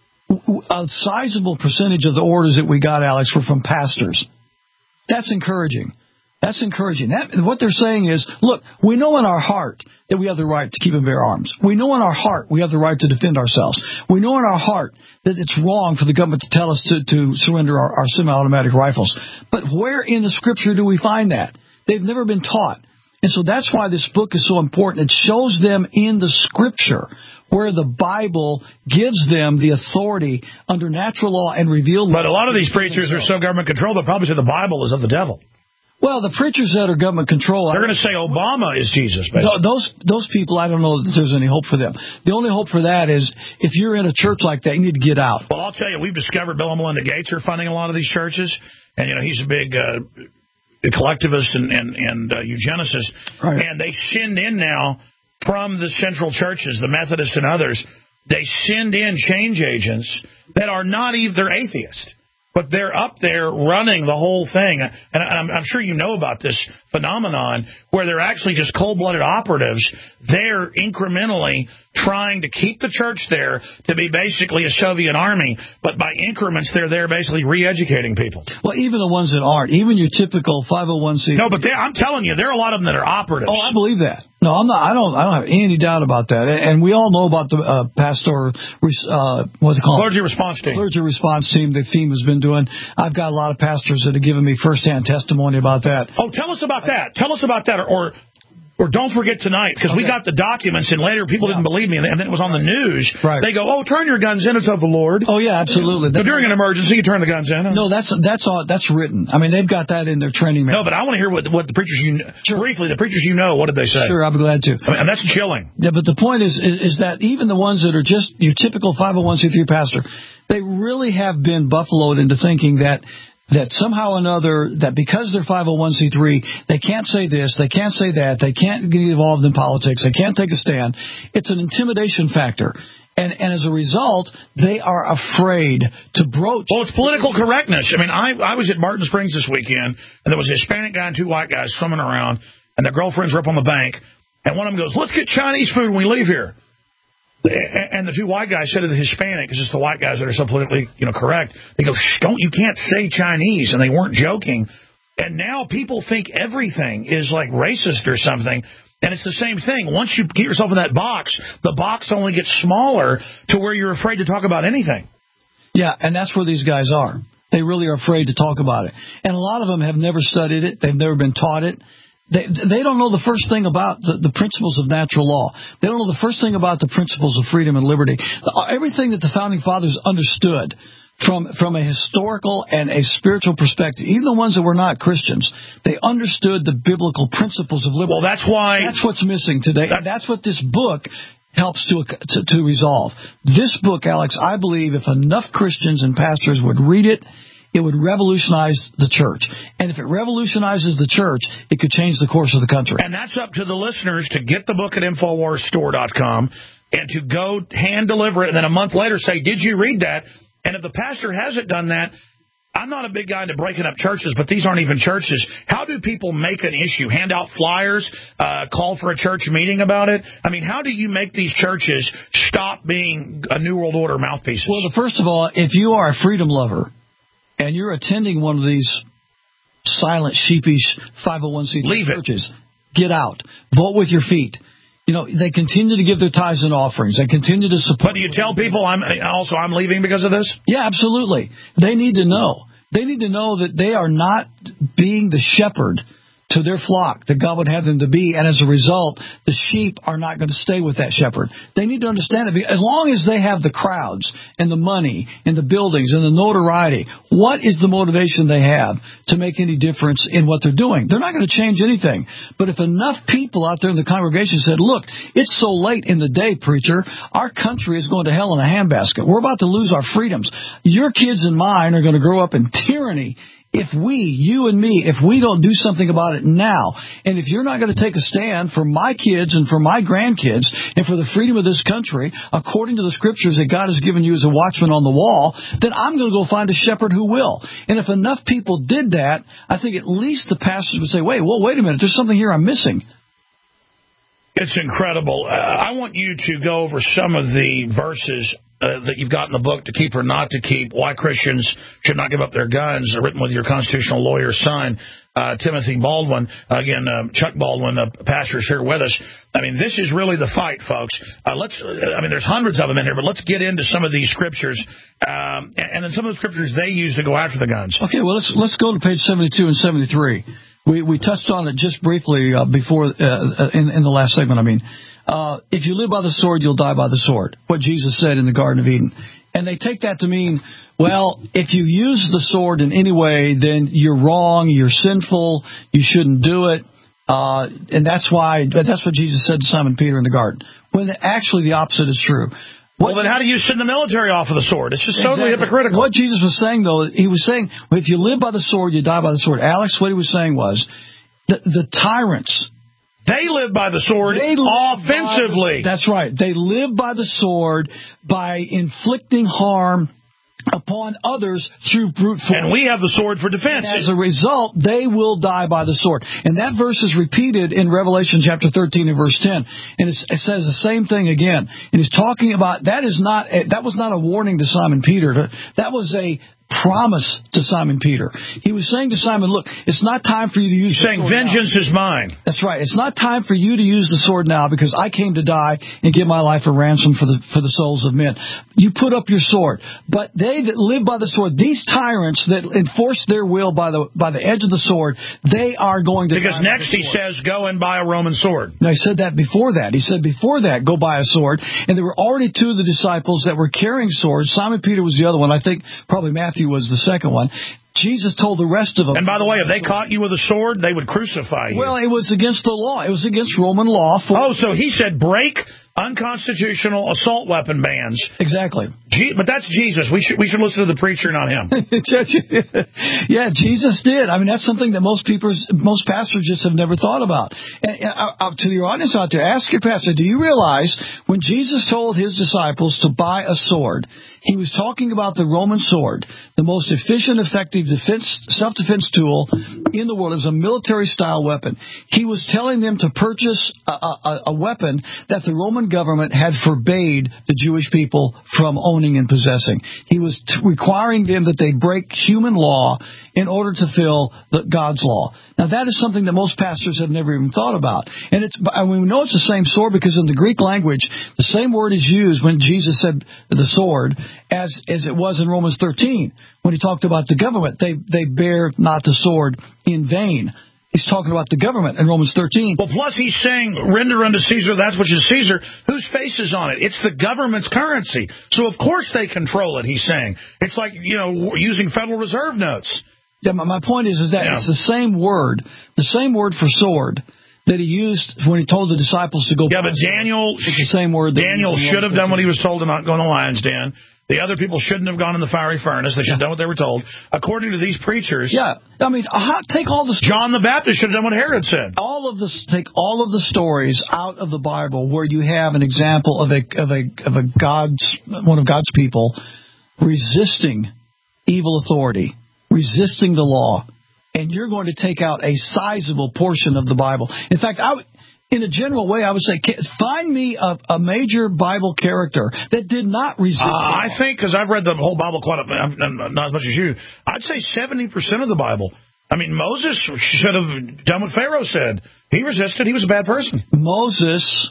a sizable percentage of the orders that we got, Alex, were from pastors. That's encouraging. That's encouraging. That, what they're saying is, look, we know in our heart that we have the right to keep and bear arms. We know in our heart we have the right to defend ourselves. We know in our heart that it's wrong for the government to tell us to, to surrender our, our semi-automatic rifles. But where in the Scripture do we find that? They've never been taught. And so that's why this book is so important. It shows them in the Scripture where the Bible gives them the authority under natural law and revealed law. But a lot of these preachers are so government controlled, they'll probably say the Bible is of the devil. Well, the preachers that are government controlled, they're going to say Obama is Jesus, basically. Those those people, I don't know that there's any hope for them. The only hope for that is if you're in a church like that, you need to get out. Well, I'll tell you, we've discovered Bill and Melinda Gates are funding a lot of these churches, and you know he's a big uh, collectivist and and, and uh, eugenicist, right. And they send in now from the central churches, the Methodists and others, they send in change agents that are not even they're atheists. But they're up there running the whole thing. And I'm, I'm sure you know about this phenomenon where they're actually just cold-blooded operatives. They're incrementally trying to keep the church there to be basically a Soviet army. But by increments, they're there basically re-educating people. Well, even the ones that aren't. Even your typical five oh one c. No, but I'm telling you, there are a lot of them that are operatives. Oh, I believe that. No, I'm not. I don't. I don't have any doubt about that. And we all know about the uh, pastor, uh, what's it called? Clergy response team. Clergy response team. The theme has been doing. I've got a lot of pastors that have given me firsthand testimony about that. Oh, tell us about that. Tell us about that, or. or Or don't forget tonight, because okay. we got the documents, and later people yeah. didn't believe me, and then it was on the news. Right. They go, oh, turn your guns in, it's of the Lord. Oh, yeah, absolutely. So during an emergency, you turn the guns in. No, that's that's all, that's written. I mean, they've got that in their training manual. No, but I want to hear what, what the preachers you know, sure. briefly, the preachers you know, what did they say? Sure, I'll be glad to. I mean, and that's chilling. Yeah, but the point is, is, is that even the ones that are just your typical five oh one c three pastor, they really have been buffaloed into thinking that that somehow or another, that because they're five oh one c three, they can't say this, they can't say that, they can't get involved in politics, they can't take a stand. It's an intimidation factor. And, and as a result, they are afraid to broach. Well, it's political correctness. I mean, I, I was at Barton Springs this weekend, and there was a Hispanic guy and two white guys swimming around, and their girlfriends were up on the bank, and one of them goes, let's get Chinese food when we leave here. And the two white guys said to the Hispanic, because it's the white guys that are so politically, you know, correct, they go, shh, don't, you can't say Chinese. And they weren't joking. And now people think everything is like racist or something. And it's the same thing. Once you get yourself in that box, the box only gets smaller to where you're afraid to talk about anything. Yeah, and that's where these guys are. They really are afraid to talk about it. And a lot of them have never studied it. They've never been taught it. They, they don't know the first thing about the, the principles of natural law. They don't know the first thing about the principles of freedom and liberty. Everything that the Founding Fathers understood from, from a historical and a spiritual perspective, even the ones that were not Christians, they understood the biblical principles of liberty. Well, that's why... That's what's missing today. That, and that's what this book helps to, to to resolve. This book, Alex, I believe if enough Christians and pastors would read it, it would revolutionize the church. And if it revolutionizes the church, it could change the course of the country. And that's up to the listeners to get the book at Infowars Store dot com and to go hand deliver it, and then a month later say, did you read that? And if the pastor hasn't done that, I'm not a big guy into breaking up churches, but these aren't even churches. How do people make an issue? Hand out flyers? Uh, call for a church meeting about it? I mean, how do you make these churches stop being a New World Order mouthpieces? Well, the, first of all, if you are a freedom lover and you're attending one of these silent, sheepish five oh one c three churches, get out. Vote with your feet. You know, they continue to give their tithes and offerings. They continue to support. But do you tell people I'm also I'm leaving because of this? Yeah, absolutely. They need to know. They need to know that they are not being the shepherd to their flock that God would have them to be, and as a result, the sheep are not going to stay with that shepherd. They need to understand it. As long as they have the crowds and the money and the buildings and the notoriety, what is the motivation they have to make any difference in what they're doing? They're not going to change anything. But if enough people out there in the congregation said, look, it's so late in the day, preacher, our country is going to hell in a handbasket. We're about to lose our freedoms. Your kids and mine are going to grow up in tyranny. If we, you and me, if we don't do something about it now, and if you're not going to take a stand for my kids and for my grandkids and for the freedom of this country, according to the scriptures that God has given you as a watchman on the wall, then I'm going to go find a shepherd who will. And if enough people did that, I think at least the pastors would say, wait, well, wait a minute, there's something here I'm missing. It's incredible. Uh, I want you to go over some of the verses Uh, that you've got in the book, To Keep or Not to Keep, Why Christians Should Not Give Up Their Guns, written with your constitutional lawyer's son, uh, Timothy Baldwin. Again, uh, Chuck Baldwin, the pastor, is here with us. I mean, this is really the fight, folks. Uh, let's. I mean, there's hundreds of them in here, but let's get into some of these scriptures, um, and, and then some of the scriptures they use to go after the guns. Okay, well, let's let's go to page seventy-two and seventy-three. We we touched on it just briefly uh, before uh, in, in the last segment, I mean. Uh, if you live by the sword, you'll die by the sword, what Jesus said in the Garden of Eden. And they take that to mean, well, if you use the sword in any way, then you're wrong, you're sinful, you shouldn't do it. Uh, and that's why, that's what Jesus said to Simon Peter in the garden. When actually the opposite is true. What, well, then how do you send the military off of the sword? It's just exactly. totally hypocritical. What Jesus was saying, though, he was saying, well, if you live by the sword, you die by the sword. Alex, what he was saying was, the, the tyrants, they live by the sword offensively. The, that's right. They live by the sword by inflicting harm upon others through brute force. And we have the sword for defense. And as a result, they will die by the sword. And that verse is repeated in Revelation chapter thirteen and verse ten. And it's, it says the same thing again. And he's talking about, that is not, that was not a warning to Simon Peter. That was a promise to Simon Peter. He was saying to Simon, look, it's not time for you to use He's the saying, sword vengeance now. Is mine. That's right. It's not time for you to use the sword now because I came to die and give my life a ransom for the for the souls of men. You put up your sword. But they that live by the sword, these tyrants that enforce their will by the by the edge of the sword, they are going to Because next he says, go and buy a Roman sword. No, he said that before that. He said before that, go buy a sword. And there were already two of the disciples that were carrying swords. Simon Peter was the other one. I think probably Matthew was the second one. Jesus told the rest of them. And by the way, if they caught you with a sword, they would crucify you. Well, it was against the law. It was against Roman law. For oh, so he said break unconstitutional assault weapon bans. Exactly. G- but that's Jesus. We should we should listen to the preacher, not him. Yeah, Jesus did. I mean, that's something that most people, most pastors just have never thought about. And, and uh, to your audience out there, ask your pastor, do you realize when Jesus told his disciples to buy a sword, he was talking about the Roman sword, the most efficient, effective defense, self-defense tool in the world. It was a military-style weapon. He was telling them to purchase a, a, a weapon that the Roman government had forbade the Jewish people from owning and possessing. He was t- requiring them that they break human law in order to fulfill the, God's law. Now, that is something that most pastors have never even thought about. And it's, and we know it's the same sword because in the Greek language, the same word is used when Jesus said the sword as, as it was in Romans thirteen when he talked about the government. They, they bear not the sword in vain. He's talking about the government in Romans thirteen. Well, plus he's saying, render unto Caesar that which is Caesar. Whose face is on it? It's the government's currency. So, of course, they control it, he's saying. It's like, you know, using Federal Reserve notes. Yeah, my point is, is that yeah. It's the same word, the same word for sword that he used when he told the disciples to go. Yeah, but Daniel, it's the same word. Daniel should have done what he was told to not go in the lion's den. The other people shouldn't have gone in the fiery furnace. They should have done what they were told. According to these preachers. Yeah, I mean, take all the... John the Baptist should have done what Herod said. All of the Take all of the stories out of the Bible where you have an example of a of a of a God's one of God's people resisting evil authority, resisting the law, and you're going to take out a sizable portion of the Bible. In fact, I would... In a general way, I would say, find me a, a major Bible character that did not resist. Uh, I think, because I've read the whole Bible quite a bit, not as much as you, I'd say seventy percent of the Bible. I mean, Moses should have done what Pharaoh said. He resisted. He was a bad person. Moses,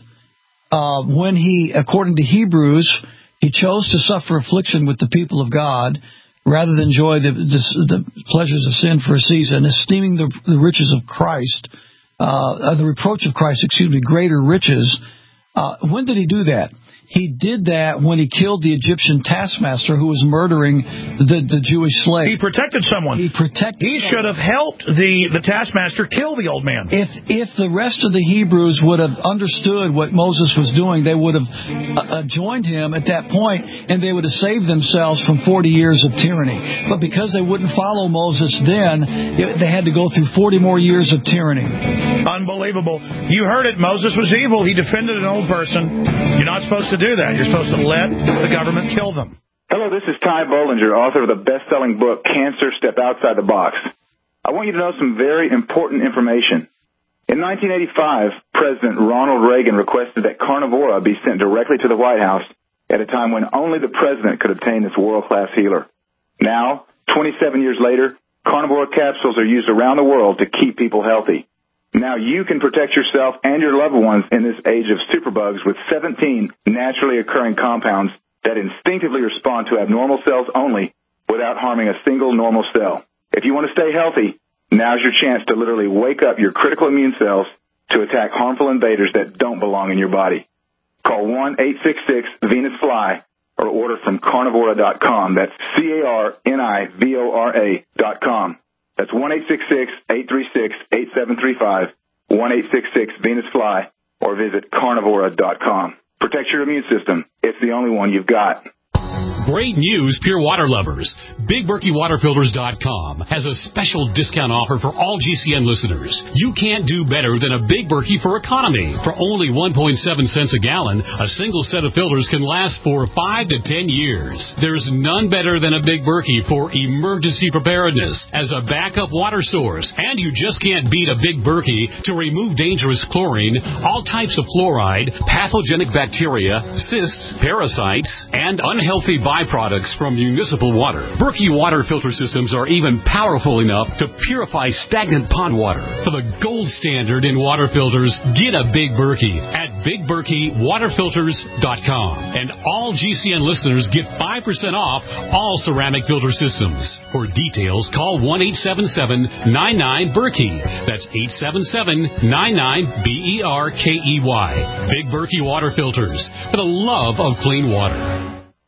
uh, when he, according to Hebrews, he chose to suffer affliction with the people of God rather than enjoy the, the, the pleasures of sin for a season, esteeming the, the riches of Christ. Uh, the reproach of Christ, excuse me, greater riches. Uh, when did he do that? He did that when he killed the Egyptian taskmaster who was murdering the, the Jewish slave. He protected someone. He protected He someone. should have helped the, the taskmaster kill the old man. If if the rest of the Hebrews would have understood what Moses was doing, they would have uh, joined him at that point, and they would have saved themselves from forty years of tyranny. But because they wouldn't follow Moses then, it, they had to go through forty more years of tyranny. Unbelievable. You heard it. Moses was evil. He defended an old person. You're not supposed to do that. You're supposed to let the government kill them. Hello, this is Ty Bollinger, author of the best-selling book, Cancer, Step Outside the Box. I want you to know some very important information. In nineteen eighty-five, President Ronald Reagan requested that Carnivora be sent directly to the White House at a time when only the president could obtain this world-class healer. Now, twenty-seven years later, Carnivora capsules are used around the world to keep people healthy. Now you can protect yourself and your loved ones in this age of superbugs with seventeen naturally occurring compounds that instinctively respond to abnormal cells only without harming a single normal cell. If you want to stay healthy, now's your chance to literally wake up your critical immune cells to attack harmful invaders that don't belong in your body. Call one eight six six Venus Fly or order from carnivora dot com. That's C A R N I V O R A dot com. That's one eight six six, eight three six, eight seven three five, one eight six six Venus Fly, or visit carnivora dot com. Protect your immune system. It's the only one you've got. Great news, pure water lovers. Big Berkey Water Filters dot com has a special discount offer for all G C N listeners. You can't do better than a Big Berkey for economy. For only one point seven cents a gallon, a single set of filters can last for five to ten years. There's none better than a Big Berkey for emergency preparedness as a backup water source. And you just can't beat a Big Berkey to remove dangerous chlorine, all types of fluoride, pathogenic bacteria, cysts, parasites, and unhealthy byproducts from municipal water. Berkey water filter systems are even powerful enough to purify stagnant pond water. For the gold standard in water filters, get a Big Berkey at Big Berkey Water Filters dot com. And all G C N listeners get five percent off all ceramic filter systems. For details, call one eight seven seven, nine nine, Berkey. That's eight seven seven, nine nine, B E R K E Y. Big Berkey Water Filters, for the love of clean water.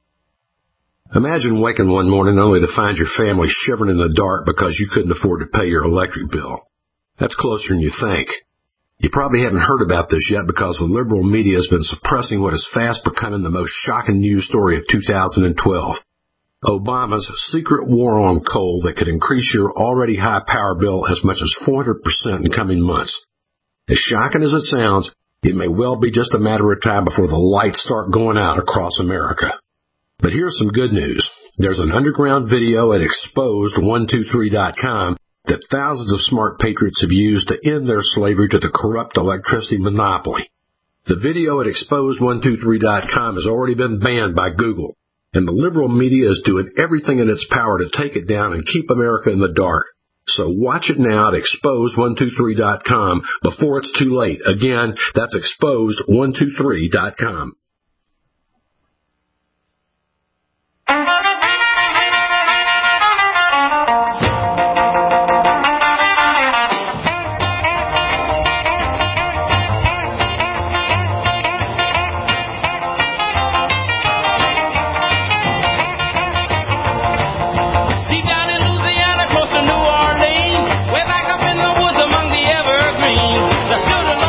Imagine waking one morning only to find your family shivering in the dark because you couldn't afford to pay your electric bill. That's closer than you think. You probably haven't heard about this yet because the liberal media has been suppressing what is fast becoming the most shocking news story of two thousand twelve. Obama's secret war on coal that could increase your already high power bill as much as four hundred percent in coming months. As shocking as it sounds, it may well be just a matter of time before the lights start going out across America. But here's some good news. There's an underground video at exposed one two three dot com that thousands of smart patriots have used to end their slavery to the corrupt electricity monopoly. The video at exposed one two three dot com has already been banned by Google, and the liberal media is doing everything in its power to take it down and keep America in the dark. So watch it now at exposed one two three dot com before it's too late. Again, that's exposed one two three dot com. Stood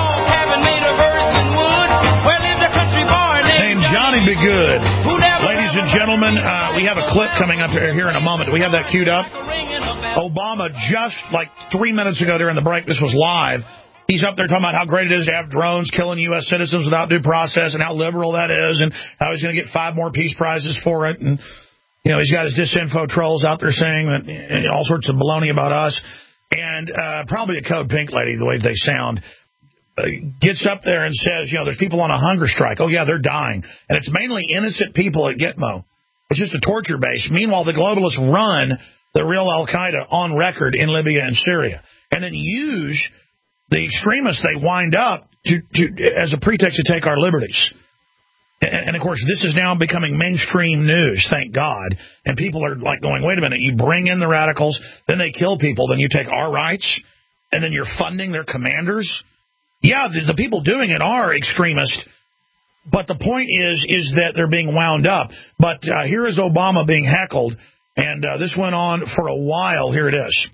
Ladies and gentlemen, uh, we have a clip coming up here in a moment. Do we have that queued up? Obama just like three minutes ago during the break, this was live. He's up there talking about how great it is to have drones killing U S citizens without due process and how liberal that is and how he's going to get five more peace prizes for it. And, you know, he's got his disinfo trolls out there saying that, and all sorts of baloney about us. And uh, probably a Code Pink lady, the way they sound, uh, gets up there and says, you know, there's people on a hunger strike. Oh, yeah, they're dying. And it's mainly innocent people at Gitmo. It's just a torture base. Meanwhile, the globalists run the real Al-Qaeda on record in Libya and Syria and then use the extremists they wind up to, to as a pretext to take our liberties. And, and, of course, this is now becoming mainstream news, thank God. And people are like going, wait a minute, you bring in the radicals, then they kill people, then you take our rights, and then you're funding their commanders? Yeah, the, the people doing it are extremists, but the point is is that they're being wound up. But uh, here is Obama being heckled, and uh, this went on for a while. Here it is.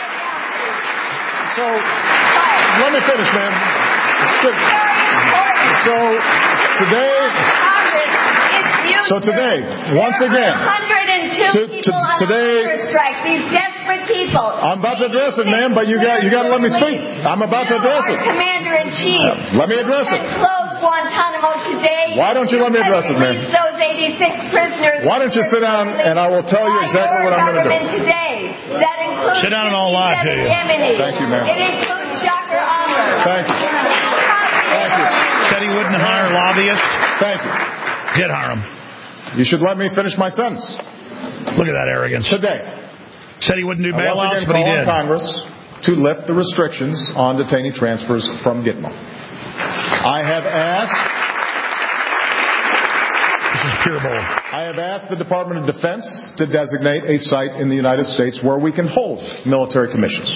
So, let me finish, man. So, today, so today, once again, one hundred two to, people to, on today, the hunger strike, these desperate people. I'm about to address it, man, but you got you got to let me speak. I'm about to address it. Commander-in-Chief. Yeah, let me address it. Close Guantanamo today. Why don't you let me address it, man? Those eighty-six prisoners. Why don't you sit down and I will tell you exactly what I'm going to do. Today. That includes sit down and I'll lie to you. Thank you, ma'am. It includes Shocker Armor. Thank you. Thank you. Said he wouldn't hire lobbyists. Thank you. Did hire them. You should let me finish my sentence. Look at that arrogance. Today. Said he wouldn't do I bailouts, once again but he call on did. Congress to lift the restrictions on detainee transfers from Gitmo. I have asked... This is pure bull. I have asked the Department of Defense to designate a site in the United States where we can hold military commissions.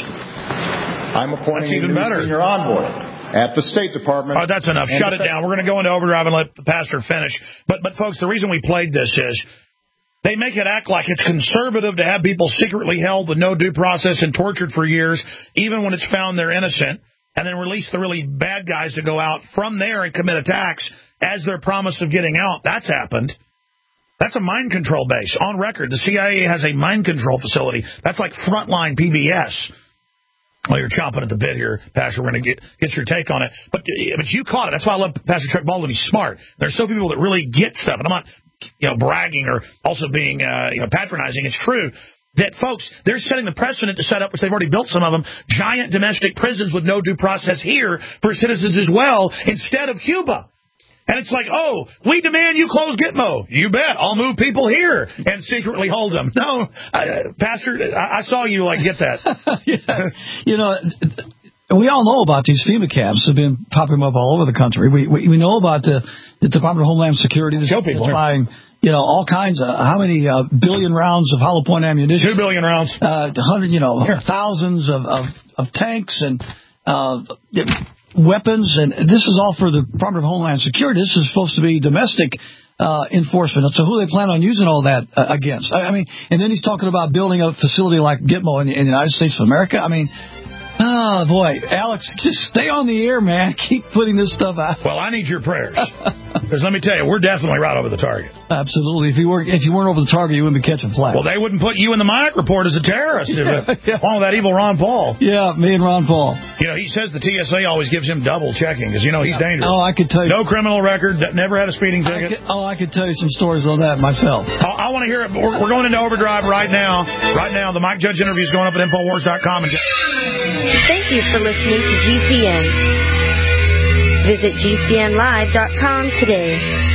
I'm appointing That's even a new better. senior envoy at the State Department. All right, that's enough. Shut it down. We're going to go into overdrive and let the pastor finish. But, but folks, the reason we played this is they make it act like it's conservative to have people secretly held with no due process and tortured for years, even when it's found they're innocent, and then release the really bad guys to go out from there and commit attacks as their promise of getting out. That's happened. That's a mind control base. On record, the C I A has a mind control facility. That's like frontline P B S. Well, you're chomping at the bit here, Pastor. We're going to get get your take on it. But but you caught it. That's why I love Pastor Chuck Baldwin. He's smart. There's so few people that really get stuff. And I'm not you know, bragging or also being uh, you know, patronizing. It's true that, folks, they're setting the precedent to set up, which they've already built some of them, giant domestic prisons with no due process here for citizens as well, instead of Cuba. And it's like, oh, we demand you close Gitmo. You bet. I'll move people here and secretly hold them. No, uh, Pastor, I, I saw you, like, get that. yeah. You know, we all know about these FEMA camps that have been popping up all over the country. We we, we know about the, the Department of Homeland Security that's, that's buying, you know, all kinds of, how many uh, billion rounds of hollow point ammunition? Two billion rounds. Uh, hundred, you know, Here. thousands of, of, of tanks and uh, weapons. And this is all for the Department of Homeland Security. This is supposed to be domestic uh, enforcement. So who do they plan on using all that uh, against? I, I mean, and then he's talking about building a facility like Gitmo in, in the United States of America. I mean, oh, boy, Alex, just stay on the air, man. Keep putting this stuff out. Well, I need your prayers. Because let me tell you, we're definitely right over the target. Absolutely. If you weren't, if you weren't over the target, you wouldn't be catching flack. Well, they wouldn't put you in the Mike Report as a terrorist. Yeah, if, yeah. Along with that evil Ron Paul. Yeah, me and Ron Paul. You know, he says the T S A always gives him double checking because, you know, he's dangerous. Oh, I could tell you. No criminal record, never had a speeding ticket. I could, oh, I could tell you some stories on that myself. I, I want to hear it. We're, we're going into overdrive right now. Right now, the Mike Judge interview is going up at Infowars dot com. And Thank you for listening to G C N. Visit G C N live dot com today.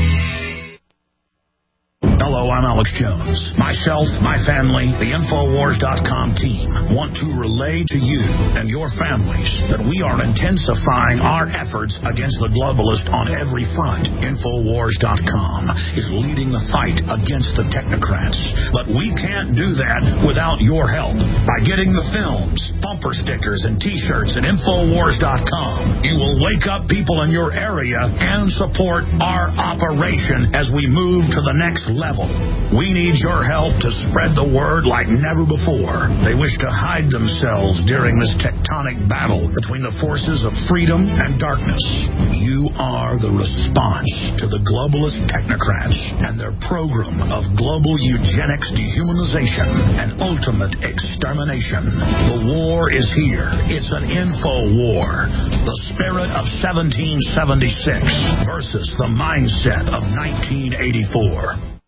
Hello, I'm Alex Jones. Myself, my family, the Infowars dot com team want to relay to you and your families that we are intensifying our efforts against the globalist on every front. Infowars dot com is leading the fight against the technocrats. But we can't do that without your help. By getting the films, bumper stickers, and T-shirts at Infowars dot com, you will wake up people in your area and support our operation as we move to the next level. level. We need your help to spread the word like never before. They wish to hide themselves during this tectonic battle between the forces of freedom and darkness. You are the response to the globalist technocrats and their program of global eugenics, dehumanization, and ultimate extermination. The war is here. It's an info war. The spirit of seventeen seventy-six versus the mindset of nineteen eighty-four.